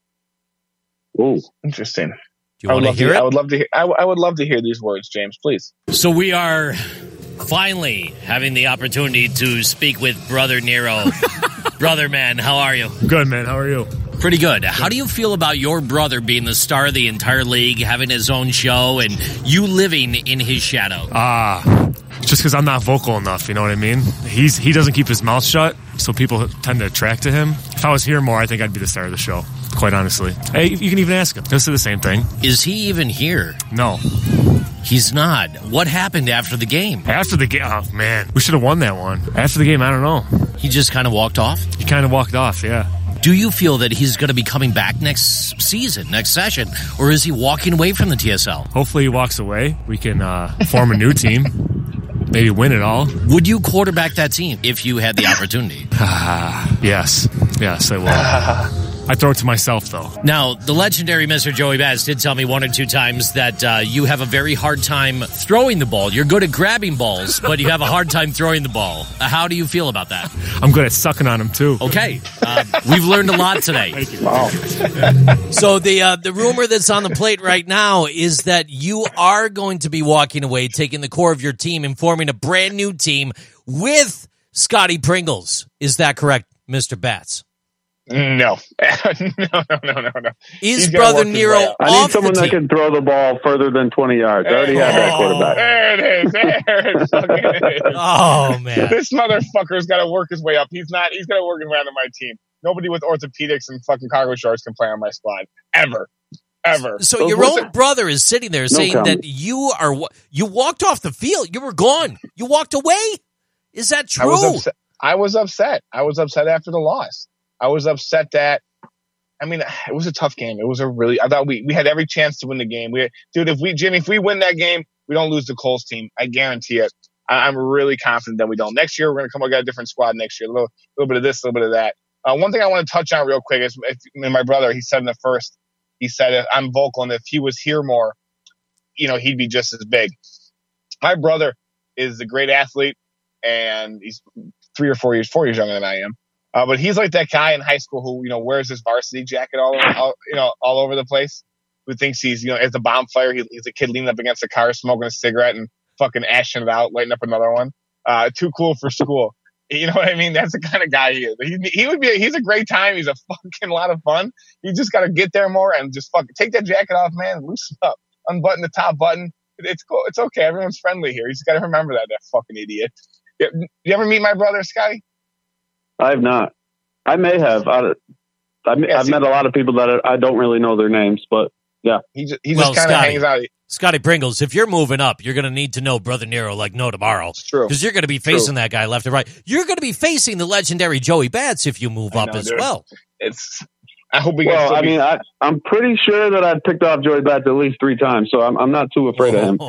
Ooh. Interesting. Do you I want would to love hear to, it? I would love to hear. I, w- I would love to hear these words, James. Please. So we are finally having the opportunity to speak with Brother Nero. Brother, man, how are you? Good, man. How are you? Pretty good. How do you feel about your brother being the star of the entire league, having his own show, and you living in his shadow? Ah, just because I'm not vocal enough, you know what I mean? He's He doesn't keep his mouth shut, so people tend to attract to him. If I was here more, I think I'd be the star of the show, quite honestly. Hey, you can even ask him. He'll say the same thing. Is he even here? No. He's not. What happened after the game? After the game, oh, man, we should have won that one. After the game, I don't know. He just kind of walked off? He kind of walked off, yeah. Do you feel that he's going to be coming back next season, next session, or is he walking away from the T S L? Hopefully he walks away. We can uh, form a new team. maybe win it all. Would you quarterback that team if you had the opportunity? Yes. Yes, I will. I throw it to myself, though. Now, the legendary Mister Joey Bats did tell me one or two times that uh, you have a very hard time throwing the ball. You're good at grabbing balls, but you have a hard time throwing the ball. Uh, how do you feel about that? I'm good at sucking on them, too. Okay. Uh, we've learned a lot today. Thank you. Wow. So the uh, the rumor that's on the plate right now is that you are going to be walking away, taking the core of your team and forming a brand new team with Scotty Pringles. Is that correct, Mister Bats? No. no, no, no, no, no. Is He's gonna Brother work his Nero way up. I need off someone the that team? can throw the ball further than twenty yards. I already had that Oh. quarterback. There it is. There it fucking is. Oh, man. This motherfucker's got to work his way up. He's not. He's got to work his way onto my team. Nobody with orthopedics and fucking cargo shorts can play on my squad ever, ever. So Well, your what's own brother is sitting there saying comment. that you are wa- you walked off the field. You were gone. You walked away. Is that I was true? upset. I was upset. I was upset after the loss. I was upset that. I mean, it was a tough game. It was a really. I thought we we had every chance to win the game. We, dude, if we Jimmy, if we win that game, we don't lose the Coles team. I guarantee it. I, I'm really confident that we don't. Next year, we're gonna come. We got a different squad next year. A little, little bit of this, a little bit of that. Uh, one thing I want to touch on real quick is if, I mean, my brother. He said in the first, he said, if I'm vocal, and if he was here more, you know, he'd be just as big. My brother is a great athlete, and he's three or four years, four years younger than I am. Uh, but he's like that guy in high school who, you know, wears his varsity jacket all, all you know, all over the place. Who thinks he's, you know, as a bonfire, he, he's a kid leaning up against a car, smoking a cigarette and fucking ashing it out, lighting up another one. Uh, too cool for school. You know what I mean? That's the kind of guy he is. He, he would be. A, he's a great time. He's a fucking lot of fun. You just got to get there more and just fucking take that jacket off, man. Loosen up, unbutton the top button. It's cool. It's okay. Everyone's friendly here. You just got to remember that. That fucking idiot. You, you ever meet my brother, Scotty? I have not. I may have. I, I, Yeah, I've see- met a lot of people that I don't really know their names, but yeah. He just he Well, just kind of Scotty. hangs out. Scotty Pringles, if you're moving up, you're going to need to know Brother Nero like no tomorrow. It's true. Because you're going to be facing that guy left and right. You're going to be facing the legendary Joey Bats if you move I up know, as dude. well. It's. I hope we can. Well, still I be- mean, I, I'm pretty sure that I've picked off Joey Bats at least three times, so I'm, I'm not too afraid of him. Oh.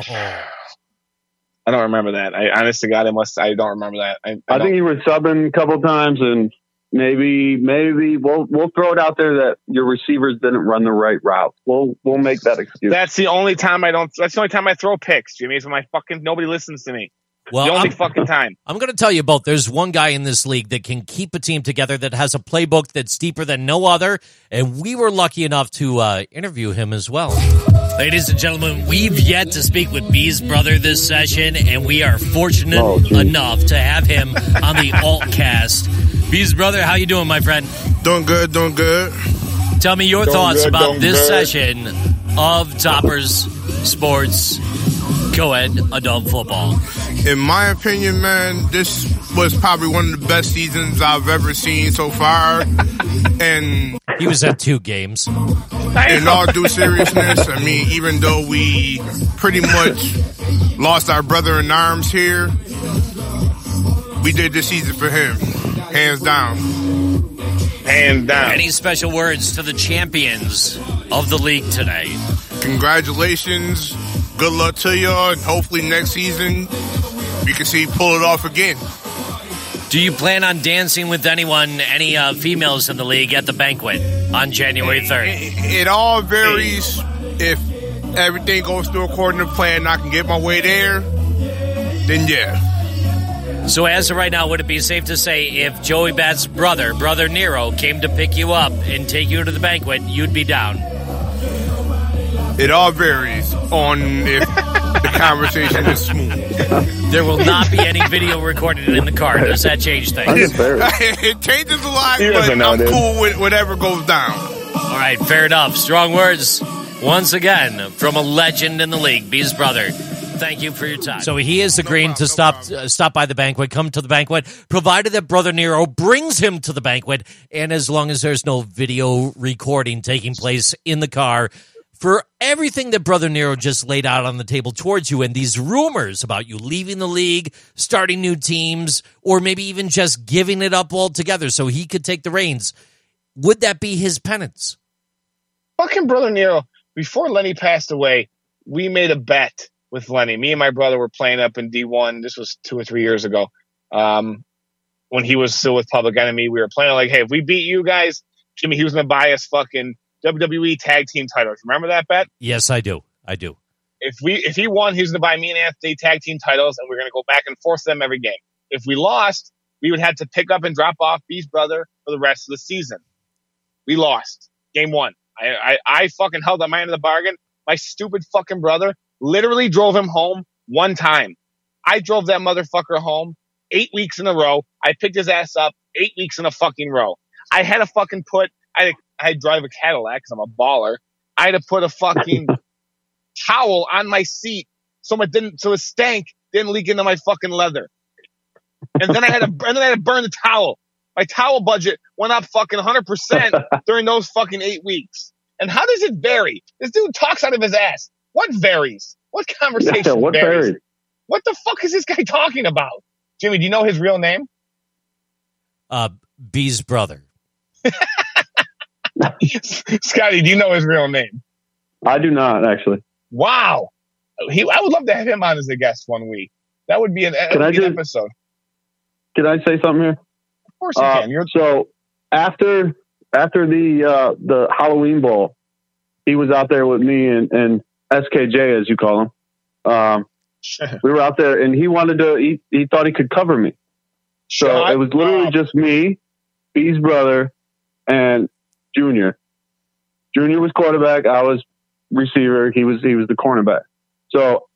I don't remember that. I honest to God, I must. I don't remember that. I, I, I don't- think he was subbing a couple times, and maybe, maybe we'll we'll throw it out there that your receivers didn't run the right route. We'll we'll make that excuse. that's the only time I don't. That's the only time I throw picks, Jimmy. Is when my fucking nobody listens to me. Well, the only I'm, fucking time. I'm going to tell you both. There's one guy in this league that can keep a team together that has a playbook that's deeper than no other, and we were lucky enough to uh, interview him as well. Ladies and gentlemen, we've yet to speak with B's brother this session, and we are fortunate Oh, geez. enough to have him on the Altcast. B's brother, how you doing, my friend? Doing good, doing good. Tell me your Doing thoughts good, about doing this good. session of Toppers Sports Co-ed Adult Football. In my opinion, man, this was probably one of the best seasons I've ever seen so far. And He was at two games. in all due seriousness, I mean, even though we pretty much lost our brother in arms here, we did this season for him, hands down. Hands down. Any special words to the champions of the league today? Congratulations, good luck to you, and hopefully next season we can see you pull it off again. Do you plan on dancing with anyone, any uh, females in the league at the banquet on January third? It, it all varies. If everything goes through according to plan and I can get my way there, then yeah. So as of right now, would it be safe to say if Joey Bat's brother, Brother Nero, came to pick you up and take you to the banquet, you'd be down? It all varies on if the conversation is smooth. There will not be any video recorded in the car. Does that change things? It changes a lot, He but doesn't know, I'm dude. cool with whatever goes down. All right, fair enough. Strong words once again from a legend in the league, B's brother. Thank you for your time. So he is agreeing to stop uh, stop by the banquet, come to the banquet, provided that Brother Nero brings him to the banquet, and as long as there's no video recording taking place in the car. For everything that Brother Nero just laid out on the table towards you and these rumors about you leaving the league, starting new teams, or maybe even just giving it up altogether so he could take the reins, would that be his penance? Fucking Brother Nero. Before Lenny passed away, we made a bet with Lenny. Me and my brother were playing up in D one. This was two or three years ago. Um, when he was still with Public Enemy, we were playing like, hey, if we beat you guys, Jimmy, he was going to buy us fucking W W E tag team titles. Remember that bet? Yes, I do. I do. If we if he won, he was going to buy me and Anthony tag team titles, and we we're going to go back and forth them every game. If we lost, we would have to pick up and drop off Beast Brother for the rest of the season. We lost. Game one. I, I, I fucking held up my end of the bargain. My stupid fucking brother literally drove him home one time. I drove that motherfucker home eight weeks in a row. I picked his ass up eight weeks in a fucking row. I had to fucking put, I had to, I had to drive a Cadillac because I'm a baller. I had to put a fucking towel on my seat so it didn't, so it stank, didn't leak into my fucking leather. And then I had to, and then I had to burn the towel. My towel budget went up fucking one hundred percent during those fucking eight weeks. And how does it vary? This dude talks out of his ass. What varies? What conversation Yeah, what varies? varies? What the fuck is this guy talking about? Jimmy, do you know his real name? Uh, B's brother. Scotty, do you know his real name? I do not, actually. Wow. He, I would love to have him on as a guest one week. That would be an, that Can would I be an just- episode. Can I say something here? Of course you Uh, can. You're, so after after the uh, the Halloween Bowl, he was out there with me and, and S K J, as you call him. Um, we were out there, and he wanted to. He, he thought he could cover me. So Shut it was literally up. just me, B's brother, and Junior. Junior was quarterback. I was receiver. He was he was the cornerback. So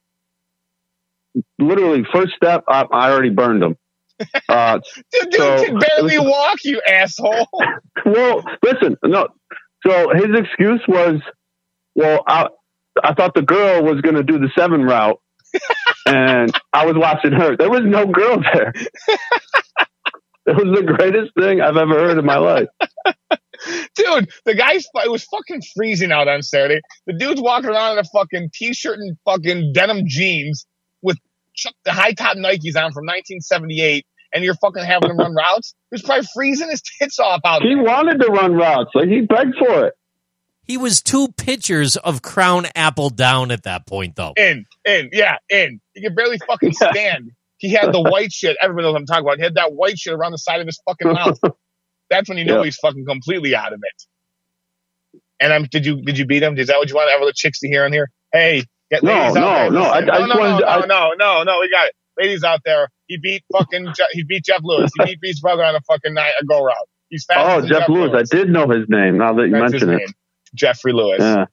literally, first step, I, I already burned him. Uh, Dude, dude so can barely it was- walk, you asshole. well, listen, no. So his excuse was, well, I, I thought the girl was going to do the seven route, and I was watching her. There was no girl there. It was the greatest thing I've ever heard in my life. Dude, the guy's, it was fucking freezing out on Saturday. The dude's walking around in a fucking t-shirt and fucking denim jeans with Chuck, the high top Nikes on from nineteen seventy-eight, and you're fucking having him run routes. He was probably freezing his tits off out He there. wanted to run routes. Like, he begged for it. He was two pitchers of Crown Apple down at that point, though. In, in, yeah, in. He could barely fucking stand. He had the white shit. Everybody knows what I'm talking about. He had that white shit around the side of his fucking mouth. That's when you know Yeah. he's fucking completely out of it. And I'm, did you did you beat him? Is that what you want all the chicks to hear on here? Hey, get No, ladies out no, there. no, I- Listen. I no, just no, wanted no, to- I- no, no, no, we got it. Ladies out there, he beat fucking Je- he beat Jeff Lewis. He beat Beast's brother on a fucking night a go route. He's faster Oh, than Jeff Lewis. I did know his name now that you That's his mention name, it. Jeffrey Lewis. Yeah.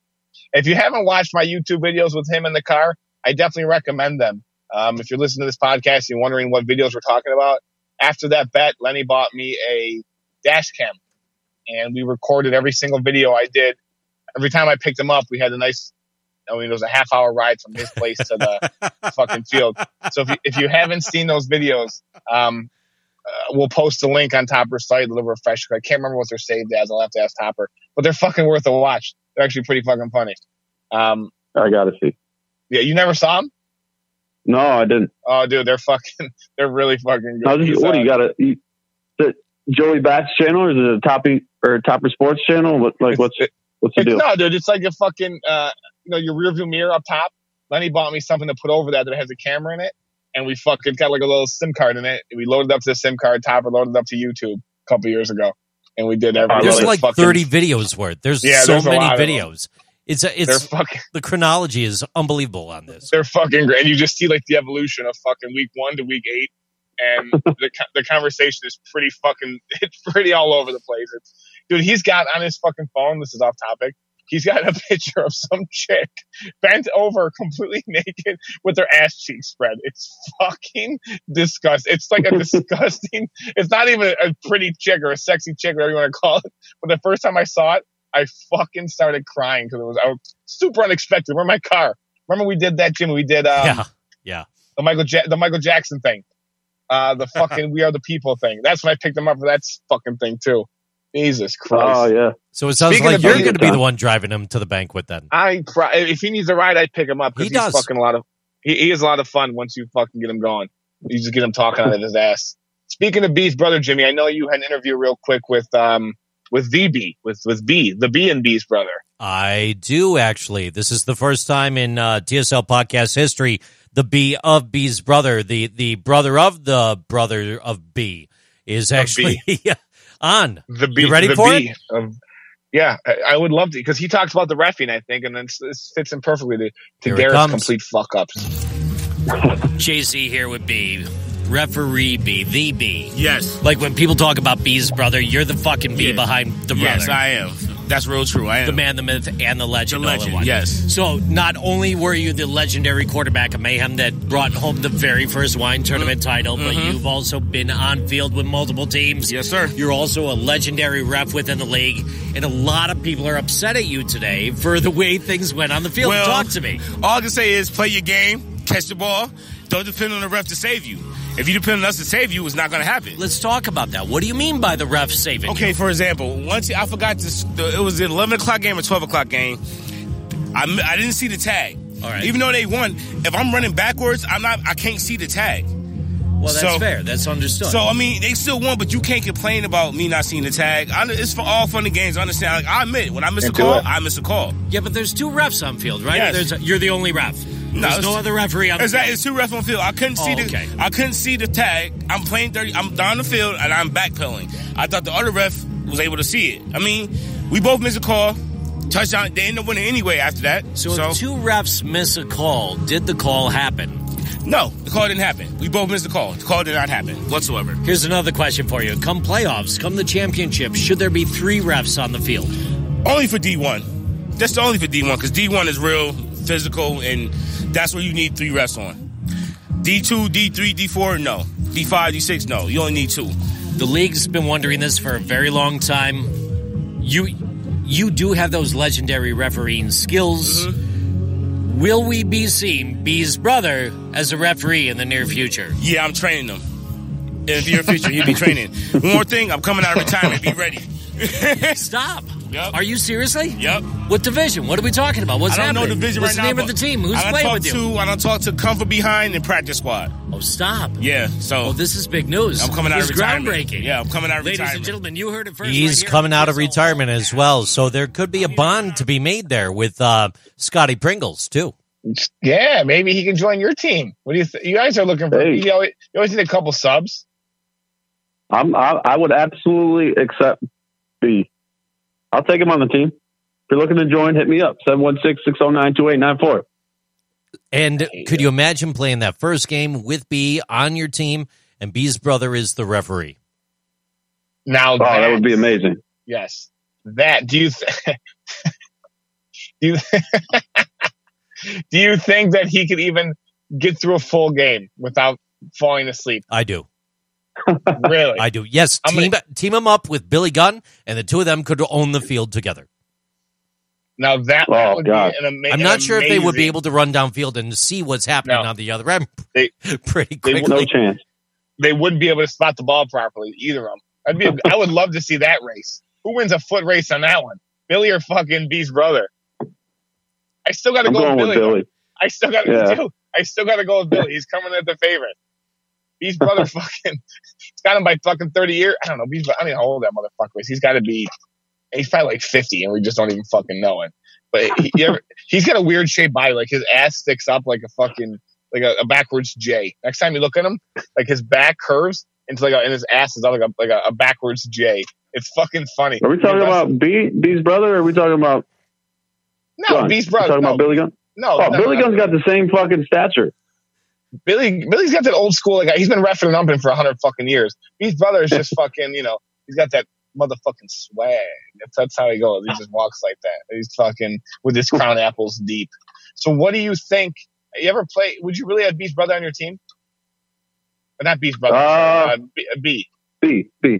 If you haven't watched my YouTube videos with him in the car, I definitely recommend them. Um, if you're listening to this podcast and you're wondering what videos we're talking about, after that bet, Lenny bought me a dash cam, and we recorded every single video I did. Every time I picked him up, we had a nice, I mean, it was a half hour ride from his place to the fucking field. So if you, if you haven't seen those videos, um, uh, we'll post a link on Topper's site, a little refresh. I can't remember what they're saved as. I'll have to ask Topper, but they're fucking worth a watch. They're actually pretty fucking funny. Um, I got to see. yeah, you never saw them? No, I didn't. Oh, dude, they're fucking, they're really fucking good. Now, this is- He's, what do uh, you got? A you- the Joey Bats channel, or is it a Toppy or Topper Sports channel? What, like, what's what's the It's, deal? no, dude, it's like a fucking, uh, you know, your rearview mirror up top. Lenny bought me something to put over that that has a camera in it, and we fucking got like a little SIM card in it. We loaded up to the SIM card. Topper loaded up to YouTube a couple years ago, and we did every. There's other like fucking, thirty videos worth. There's Yeah, so there's a many lot of them. videos. It's a, They're it's fucking, the chronology is unbelievable on this. they're fucking great, and you just see like the evolution of fucking week one to week eight, and the co- the conversation is pretty fucking, it's pretty all over the place. It's, dude, he's got on his fucking phone. This is off topic. He's got a picture of some chick bent over completely naked with her ass cheeks spread. It's fucking disgusting. It's like a disgusting, it's not even a pretty chick or a sexy chick, whatever you want to call it. But the first time I saw it, I fucking started crying because it was, I was super unexpected. We're in my car. Remember we did that, Jimmy? We did um, yeah, yeah. the Michael ja- the Michael Jackson thing. Uh, the fucking We Are the People thing. That's when I picked him up for that fucking thing too. Jesus Christ. Oh yeah. So it sounds Speaking like of you're being going to be done. the one driving him to the banquet then. I pro- if he needs a ride, I'd pick him up because He he's does. fucking a lot of he, he is a lot of fun once you fucking get him going. You just get him talking out of his ass. Speaking of Beast brother Jimmy, I know you had an interview real quick with um with the B, with with B, the B and B's brother. I do actually. This is the first time in uh, T S L podcast history the B of B's brother, the the brother of the brother of B, is actually on. The B, you ready the for B it? Of, yeah, I, I would love to because he talks about the reffing, I think, and then this fits in perfectly to, to Here it Garrett's comes. complete fuck ups. J C here with B. Referee B, the B. Yes. Like when people talk about B's brother, you're the fucking B Yeah. behind the brother. Yes, I am. That's real true. I am. The man, the myth, and the legend. The all in legend, one. yes. So not only were you the legendary quarterback of Mayhem that brought home the very first wine tournament Mm-hmm. title, but you've also been on field with multiple teams. Yes, sir. You're also a legendary ref within the league, and a lot of people are upset at you today for the way things went on the field. Well, Talk to me. All I can say is play your game, catch the ball. Don't depend on the ref to save you. If you depend on us to save you, it's not going to happen. Let's talk about that. What do you mean by the ref saving you? Okay, for example, once I forgot this, it was an eleven o'clock game or twelve o'clock game. I, I didn't see the tag. All right. Even though they won, if I'm running backwards, I'm not. I can't see the tag. Well, that's So- fair. That's understood. So I mean, they still won, but you can't complain about me not seeing the tag. I, it's for all fun and games. I understand. Like, I admit, when I miss a Into call, it. I miss a call. yeah, but there's two refs on field, right? Yes. There's a, you're the only ref. No, There's no it's- other referee on the Exactly, field. it's two refs on field. I couldn't see Oh, the. okay. I couldn't see the tag. I'm playing thirty. I'm down the field and I'm backpedaling. I thought the other ref was able to see it. I mean, we both missed a call. Touchdown. They ended up winning anyway after that. So, So, if two refs miss a call, did the call happen? no, the call didn't happen. We both missed the call. The call did not happen whatsoever. Here's another question for you. Come playoffs, come the championship, should there be three refs on the field? Only for D one. That's the only for D one because D one is real physical and that's where you need three refs on. D two, D three, D four, no. D five, D six, no. You only need two. The league's been wondering this for a very long time. You you do have those legendary refereeing skills. Mm-hmm. Will we be seeing B's brother as a referee in the near future? Yeah, I'm training them. In the near future, he'll be training. One more thing, I'm coming out of retirement. Be ready. Stop. Yep. Are you seriously? Yep. What division? What are we talking about? What's I don't happening? know the division What's right the name now. of the but team? Who's I done playing talk with you? To, I don't talk to Come From Behind and Practice Squad. Oh, stop. Yeah, so Oh, this is big news. I'm coming out It's of retirement. groundbreaking. Yeah, I'm coming out of Ladies retirement. and gentlemen, you heard it first. He's right here. coming out of It's all- retirement as well, so there could be a bond to be made there with uh, Scotty Pringles too. Yeah, maybe he can join your team. What do you think? You guys are looking for? Hey. You, always, you always need a couple subs. I'm, I, I would absolutely accept B. I'll take him on the team. If you're looking to join, hit me up. seven one six, six oh nine, two eight nine four. And could you imagine playing that first game with B on your team, and B's brother is the referee? Now Oh, that would be amazing. Yes, that. Do you? Th- do you? do you think that he could even get through a full game without falling asleep? I do. Really? I do. Yes, I'm team gonna- team him up with Billy Gunn, and the two of them could own the field together. Now that, Oh, that would God. be an ama- I'm not an sure if they would be amazing- able to run downfield and see what's happening No. on the other end They- pretty they quickly. No chance. They wouldn't be able to spot the ball properly, either of them. I'd be. I would love to see that race. Who wins a foot race on that one? Billy or fucking B's brother? I still got to I'm go going with with Billy. Billy. I still got to Yeah. do. I still got to go with Billy. He's coming at the favorite. B's brother fucking. He's got him by fucking thirty years. I don't know. B's. I don't know how old that motherfucker is. He's got to be. He's probably like fifty, and we just don't even fucking know it. But he, you ever, he's got a weird shaped body. Like his ass sticks up like a fucking like a, a backwards J. Next time you look at him, like his back curves into like a, and his ass is up like a like a, a backwards J. It's fucking funny. Are we talking about B, B's brother, or are we talking about no Gunn? B's We're brother? talking No, about Billy Gunn? no, Oh, no, Billy no, Gunn's got the same fucking stature. Billy. Billy's got that old school. Like he's been reffing and umping for a hundred fucking years. B's brother is just fucking. You know, he's got that motherfucking swag. That's, that's how he goes. He just walks like that. He's fucking with his crown apples deep. So what do you think? You ever play? Would you really have B's brother on your team? But not B's brother. Uh, uh, B, B. B, B.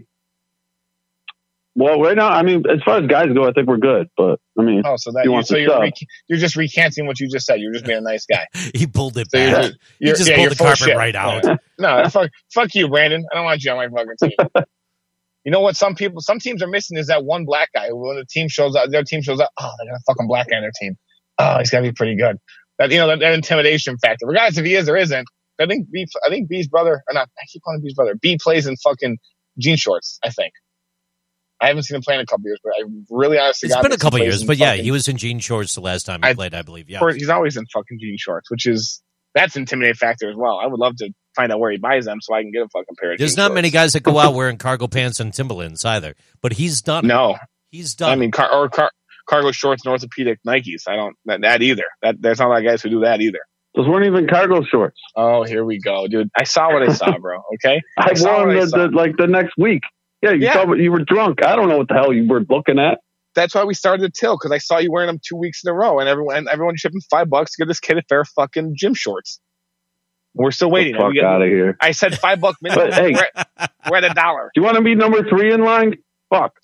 Well, right now, I mean, as far as guys go, I think we're good. But I mean, Oh, so that You you, want so the you're sub. rec- you're just recanting what you just said. You're just being a nice guy. He pulled it So you're back. just, He you're, just yeah, pulled you're the full of carpet shit. right out. Yeah. No, fuck, fuck you, Brandon. I don't want you on my fucking team. You know what? Some people, some teams are missing is that one black guy. When the team shows up, their team shows up. Oh, they got a fucking black guy on their team. Oh, he's got to be pretty good. That you know that, that intimidation factor, regardless if he is or isn't. I think B, I think B's brother, or not. I keep calling him B's brother. B plays in fucking jean shorts. I think. I haven't seen him play in a couple years, but I really honestly It's got been a couple years, but yeah, fucking, he was in jean shorts the last time he I, played, I believe. Yeah, he's always in fucking jean shorts, which is that's an intimidating factor as well. I would love to find out where he buys them so I can get a fucking pair of There's jean not shorts. many guys that go out wearing cargo pants and Timberlands either, but he's done it. No. He's done I mean, car, or car, cargo shorts and orthopedic Nikes. I don't, that, that either. That There's not a lot of guys who do that either. Those weren't even cargo shorts. Oh, here we go, dude. I saw what I saw, bro. Okay? I, I saw wore what them I the, saw. the, like the next week. Yeah, you Yeah. saw what you were drunk. I don't know what the hell you were looking at. That's why we started the till, because I saw you wearing them two weeks in a row, and everyone, and everyone shipping five bucks to get this kid a pair of fucking gym shorts. We're still waiting. Get the fuck We get- out of here. I said five buck minimum. But, hey. we're, at, we're at a dollar. Do you want to be number three in line? Fuck.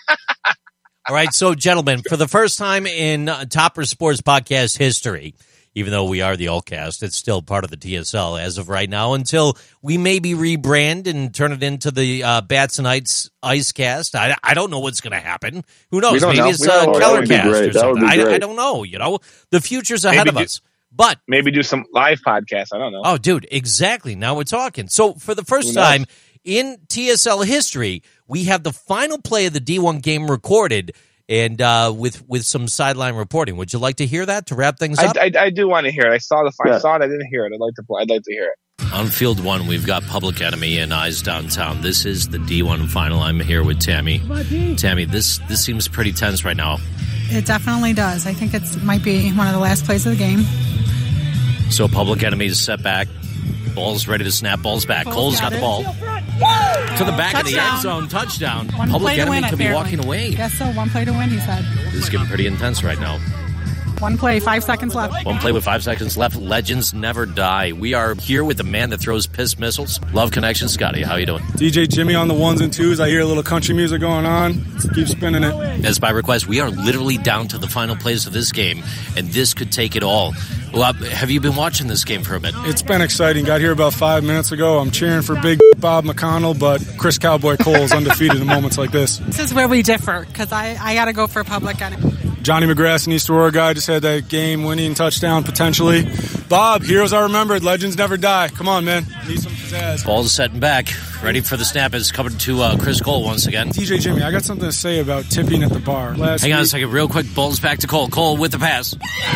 All right, so gentlemen, for the first time in uh, Topper Sports podcast history, even though we are the Allcast, it's still part of the T S L as of right now until we maybe rebrand and turn it into the uh, Bats and Ice Icecast. I, I don't know what's going to happen. Who knows? We don't Maybe know. it's We don't uh, know. That would be Kellercast great. or That would something. be I, great. I don't know. You know, the future's ahead Maybe of do- us. But Maybe do some live podcasts. I don't know. oh, dude, exactly. Now we're talking. So for the first Who knows? time in T S L history, we have the final play of the D one game recorded. And uh, with with some sideline reporting, would you like to hear that to wrap things I, up? I, I do want to hear it. I saw the. Yeah. I saw it. I didn't hear it. I'd like to. play. I'd like to hear it. On field one, we've got Public Enemy and Eyes Downtown. This is the D one final. I'm here with Tammy. Tammy, this this seems pretty tense right now. It definitely does. I think it might be one of the last plays of the game. So Public Enemy's set back. Ball's ready to snap. Ball's back. Cole's Cole's got got the it. ball. To the back of the Touchdown. end zone. Touchdown. One Public play to Enemy win, could be apparently. walking away. Yes, so one play to win, he said. This is getting pretty intense right now. One play, five seconds left. One play with five seconds left. Legends never die. We are here with the man that throws piss missiles. Love Connection, Scotty. How you doing? D J Jimmy on the ones and twos. I hear a little country music going on. Let's keep spinning it. As by request, we are literally down to the final plays of this game, and this could take it all. Well, uh, have you been watching this game for a bit? It's been exciting. Got here about five minutes ago. I'm cheering for big Bob McConnell, but Chris Cowboy Cole is undefeated in moments like this. This is where we differ, because I, I got to go for Public Enemy. Johnny McGrath, an East Aurora guy, just had that game-winning touchdown potentially. Bob, heroes are remembered. Legends never die. Come on, man. Need some pizzazz. Ball's setting back. Ready for the snap. It's coming to uh, Chris Cole once again. D J Jimmy, I got something to say about tipping at the bar. Last Hang on a week- second. Real quick. Ball's back to Cole. Cole with the pass.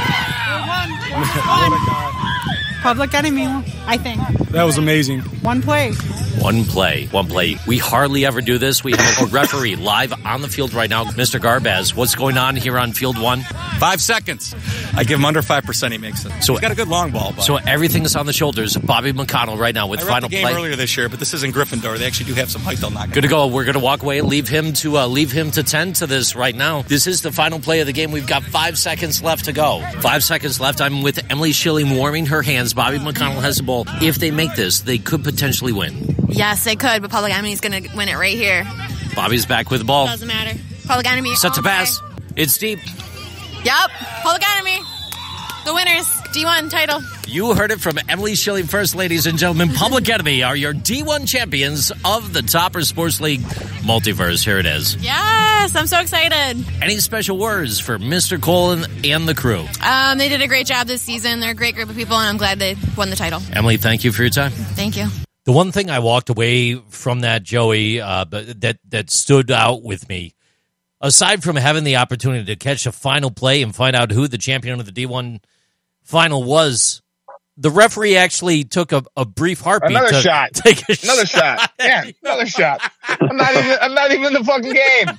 Public Enemy, I think. That was amazing. One play. One play. One play. We hardly ever do this. We have a referee live on the field right now. Mister Garbaz, what's going on here on field one? Five seconds. I give him under five percent. He makes it. So- He's got a good long ball. But So everything is on the shoulders of Bobby McConnell right now with I read final the game play. earlier this year, but this isn't Gryffindor. They actually do have some height they'll knock. Good to go. We're going to walk away and leave him to uh, leave him to tend to this right now. This is the final play of the game. We've got five seconds left to go. Five seconds left. I'm with Emily Schilling warming her hands. Bobby McConnell has the ball. If they make this, they could potentially win. Yes, they could, but Public Enemy's going to win it right here. Bobby's back with the ball. Doesn't matter. Public Enemy. Set to all day. pass. It's deep. Yep. Public Enemy. The winners. D one title. You heard it from Emily Schilling first, ladies and gentlemen. Public Enemy are your D one champions of the Topper Sports League Multiverse. Here it is. Yes, I'm so excited. Any special words for Mister Cole and, and the crew? Um, they did a great job this season. They're a great group of people, and I'm glad they won the title. Emily, thank you for your time. Thank you. The one thing I walked away from that, Joey, uh, but that that stood out with me, aside from having the opportunity to catch a final play and find out who the champion of the D one final was, the referee actually took a, a brief heartbeat. Another to shot. Take a Another shot. shot. Yeah, another shot. I'm not even. I'm not even in the fucking game.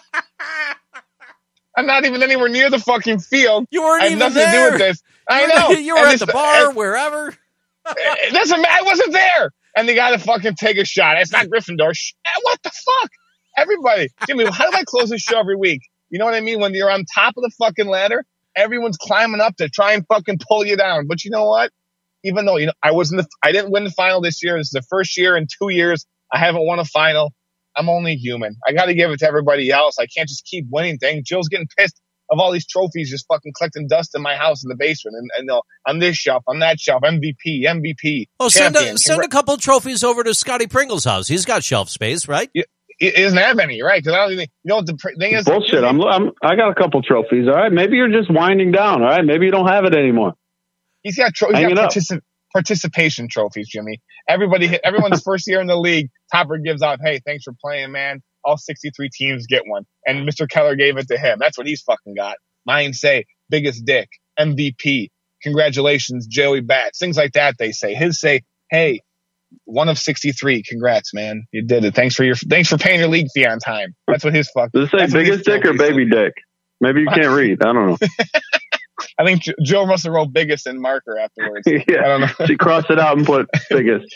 I'm not even anywhere near the fucking field. You weren't I have even nothing there. to do with this. I know. You were And at it's- the bar, and- wherever. It doesn't matter. I wasn't there. And they got to fucking take a shot. It's not Gryffindor. Sh- What the fuck? Everybody. Jimmy, how do I close this show every week? You know what I mean? When you're on top of the fucking ladder, everyone's climbing up to try and fucking pull you down. But you know what? Even though, you know, I wasn't, the, I didn't win the final this year. This is the first year in two years I haven't won a final. I'm only human. I got to give it to everybody else. I can't just keep winning things. Jill's getting pissed of all these trophies just fucking collecting dust in my house in the basement. And, and uh, on this shelf, on that shelf, M V P, M V P. Oh, send a, champion. send a couple trophies over to Scotty Pringle's house. He's got shelf space, right? It doesn't have any, right? Because I don't even, you know what the pr- thing is? Bullshit. I'm, I'm, I got a couple trophies. All right. Maybe you're just winding down. All right. Maybe you don't have it anymore. He's got, tro- he's Hang got it up. partici- participation trophies, Jimmy. Everybody, everyone's first year in the league, Topper gives out, hey, thanks for playing, man. all sixty-three teams get one. And Mister Keller gave it to him. That's what he's fucking got. Mine say, biggest dick, M V P, congratulations, Joey Bats, things like that they say. His say, hey, one of sixty-three, congrats, man. You did it. Thanks for your thanks for paying your league fee on time. That's what his fucking. Does it say biggest dick or baby dick? Maybe you can't read. I don't know. I think Joe must have wrote biggest in marker afterwards. Yeah, I don't know. She crossed it out and put biggest.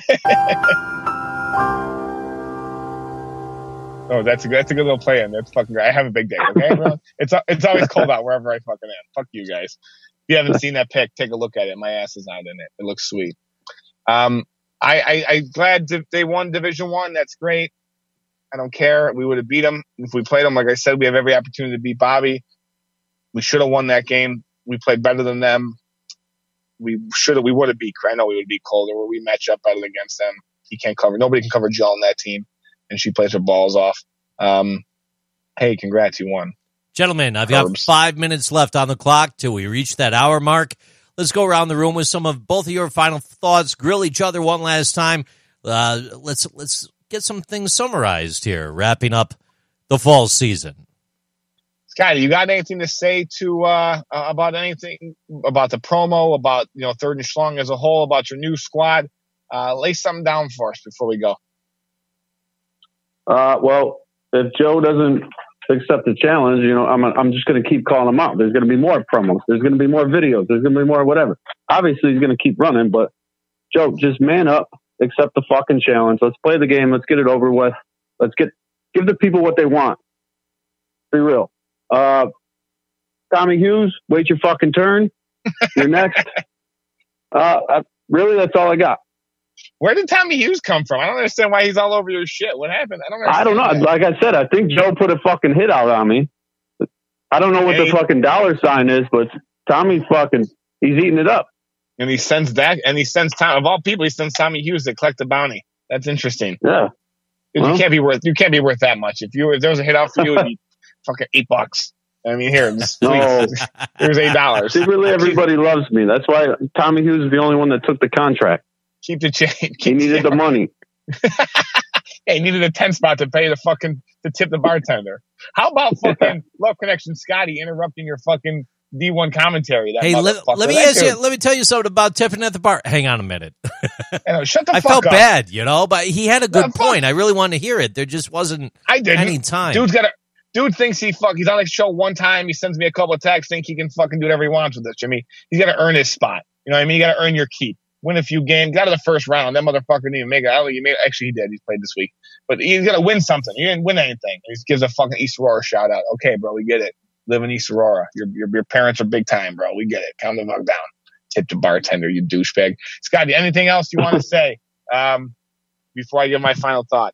Oh, that's a good, that's a good little play in. That's fucking great. I have a big dick, okay, bro? It's it's always cold out wherever I fucking am. Fuck you guys. If you haven't seen that pic, take a look at it. My ass is not in it. It looks sweet. Um, I, I, I'm glad they won Division One. That's great. I don't care. We would have beat them if we played them. Like I said, we have every opportunity to beat Bobby. We should have won that game. We played better than them. We should have. We would have beat. I know we would beat Calder. Where we match up better against them. He can't cover. Nobody can cover Jill on that team, and she plays her balls off. Um, hey, congrats, you won. Gentlemen, I've got five minutes left on the clock till we reach that hour mark. Let's go around the room with some of both of your final thoughts, grill each other one last time. Uh, let's let's get some things summarized here, wrapping up the fall season. Scotty, you got anything to say to uh, uh, about anything, about the promo, about you know Third and Schlong as a whole, about your new squad? Uh, lay something down for us before we go. Uh, well, if Joe doesn't accept the challenge, you know, I'm I'm just going to keep calling him out. There's going to be more promos. There's going to be more videos. There's going to be more whatever. Obviously, he's going to keep running, but Joe, just man up, accept the fucking challenge. Let's play the game. Let's get it over with. Let's get give the people what they want. Be real. Uh, Tommy Hughes, wait your fucking turn. You're next. uh, I, really, that's all I got. Where did Tommy Hughes come from? I don't understand why he's all over your shit. What happened? I don't understand. I don't know. That. Like I said, I think Joe put a fucking hit out on me. I don't know what hey. the fucking dollar sign is, but Tommy's fucking, he's eating it up. And he sends that, and he sends Tom, of all people, he sends Tommy Hughes to collect the bounty. That's interesting. Yeah. Well, you can't be worth, you can't be worth that much. If you, if there was a hit out for you, it'd be fucking eight bucks. I mean, here, just, no. Here's eight dollars. Secretly, everybody loves me. That's why Tommy Hughes is the only one that took the contract. Keep the chain. Keep he needed the money. Hey, he needed a ten spot to pay the fucking to tip the bartender. How about fucking Love Connection Scotty interrupting your fucking D one commentary? That hey, let, let me that ask dude. you. Let me tell you something about tipping at the bar. Hang on a minute. know, shut the I fuck felt up. bad, you know, but he had a good No, point. I really wanted to hear it. There just wasn't I didn't. any time. Dude's got a dude thinks he fuck. He's on the show one time. He sends me a couple of texts. Think he can fucking do whatever he wants with this, Jimmy. He's got to earn his spot. You know what I mean? You got to earn your keep. Win a few games. Got to the first round. That motherfucker didn't even make it. I don't think he made it. Actually, he did. He's played this week. But he's got to win something. He didn't win anything. He just gives a fucking East Aurora shout out. Okay, bro, we get it. Live in East Aurora. Your, your, your parents are big time, bro. We get it. Calm the fuck down. Tip the bartender, you douchebag. Scotty, anything else you want to say um, before I give my final thought?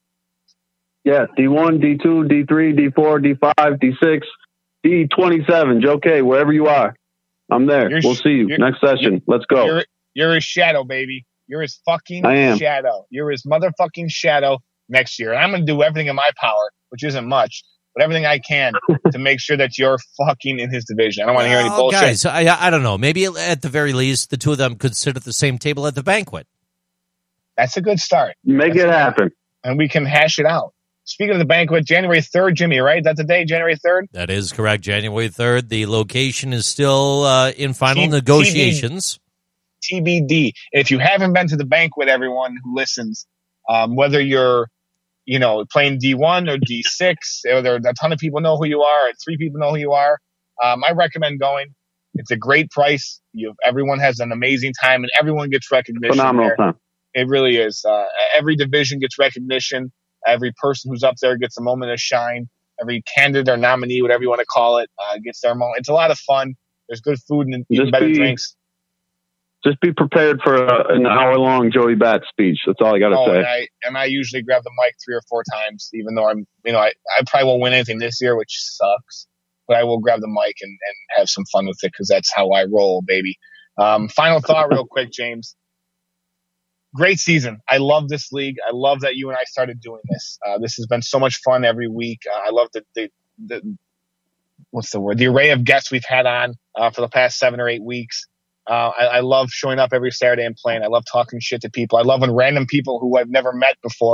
Yeah, D one, D two, D three, D four, D five, D six, D twenty-seven. Joe K, wherever you are. I'm there. You're, we'll see you next session. Let's go. You're, you're his shadow, baby. You're his fucking I am. shadow. You're his motherfucking shadow next year. And I'm going to do everything in my power, which isn't much, but everything I can to make sure that you're fucking in his division. I don't want to hear any oh, bullshit. Guys, I, I don't know. Maybe at the very least, the two of them could sit at the same table at the banquet. That's a good start. Make That's it happen. And we can hash it out. Speaking of the banquet, January third, Jimmy, right? That's the day, January third? That is correct, January third. The location is still uh, in final T- negotiations. T B D. If you haven't been to the banquet, everyone who listens, um, whether you're, you know, playing D one or D six, or there a ton of people know who you are, or three people know who you are, um, I recommend going. It's a great price. You, everyone has an amazing time, and everyone gets recognition. Phenomenal there. time. It really is. Uh, every division gets recognition. Every person who's up there gets a moment of shine. Every candidate or nominee, whatever you want to call it, uh, gets their moment. It's a lot of fun. There's good food and even Just better be, drinks. Just be prepared for a, an hour-long Joey Bat speech. That's all I got to Oh, say. and I, and I usually grab the mic three or four times, even though I'm, you know, I, I probably won't win anything this year, which sucks. But I will grab the mic and, and have some fun with it because that's how I roll, baby. Um, final thought real quick, James. Great season. I love this league. I love that you and I started doing this. Uh, this has been so much fun every week. Uh, I love the, the, the, what's the word? The array of guests we've had on uh, for the past seven or eight weeks. Uh, I, I love showing up every Saturday and playing. I love talking shit to people. I love when random people who I've never met before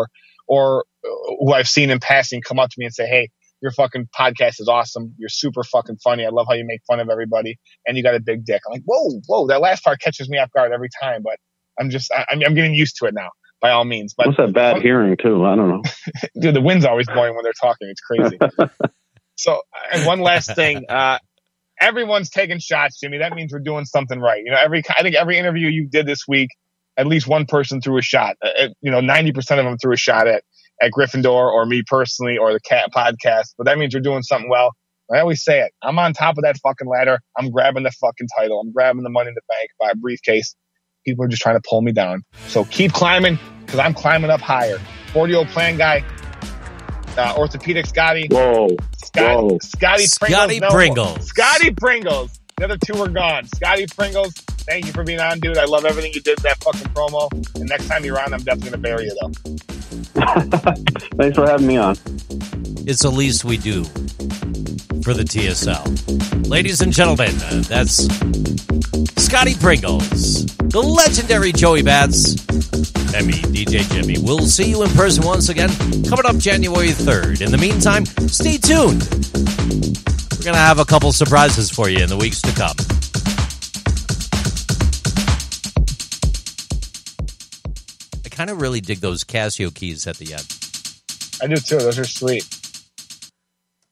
or who I've seen in passing come up to me and say, hey, your fucking podcast is awesome. You're super fucking funny. I love how you make fun of everybody. And you got a big dick. I'm like, whoa, whoa. That last part catches me off guard every time. But I'm just, I, I'm, I'm getting used to it now, by all means. But what's that bad um, hearing, too? I don't know. Dude, the wind's always blowing when they're talking. It's crazy. So, and one last thing. Uh, everyone's taking shots, Jimmy. That means we're doing something right. You know, every I think every interview you did this week, at least one person threw a shot. Uh, you know, ninety percent of them threw a shot at at Gryffindor or me personally or the Cat podcast. But that means you're doing something well. I always say it. I'm on top of that fucking ladder. I'm grabbing the fucking title. I'm grabbing the money in the bank by a briefcase. People are just trying to pull me down. So keep climbing because I'm climbing up higher. forty-year-old plan guy. Uh, orthopedic Scotty. Whoa. Scott, Whoa. Scotty Pringles. Scotty no Pringles. More. Scotty Pringles. The other two are gone. Scotty Pringles, thank you for being on, dude. I love everything you did in that fucking promo. And next time you're on, I'm definitely going to bury you, though. Thanks for having me on. It's the least we do for the T S L. Ladies and gentlemen, uh, that's Scotty Pringles, the legendary Joey Bats, and me, D J Jimmy. We'll see you in person once again coming up January third. In the meantime, stay tuned. We're going to have a couple surprises for you in the weeks to come. I kind of really dig those Casio keys at the end. I do too. Those are sweet.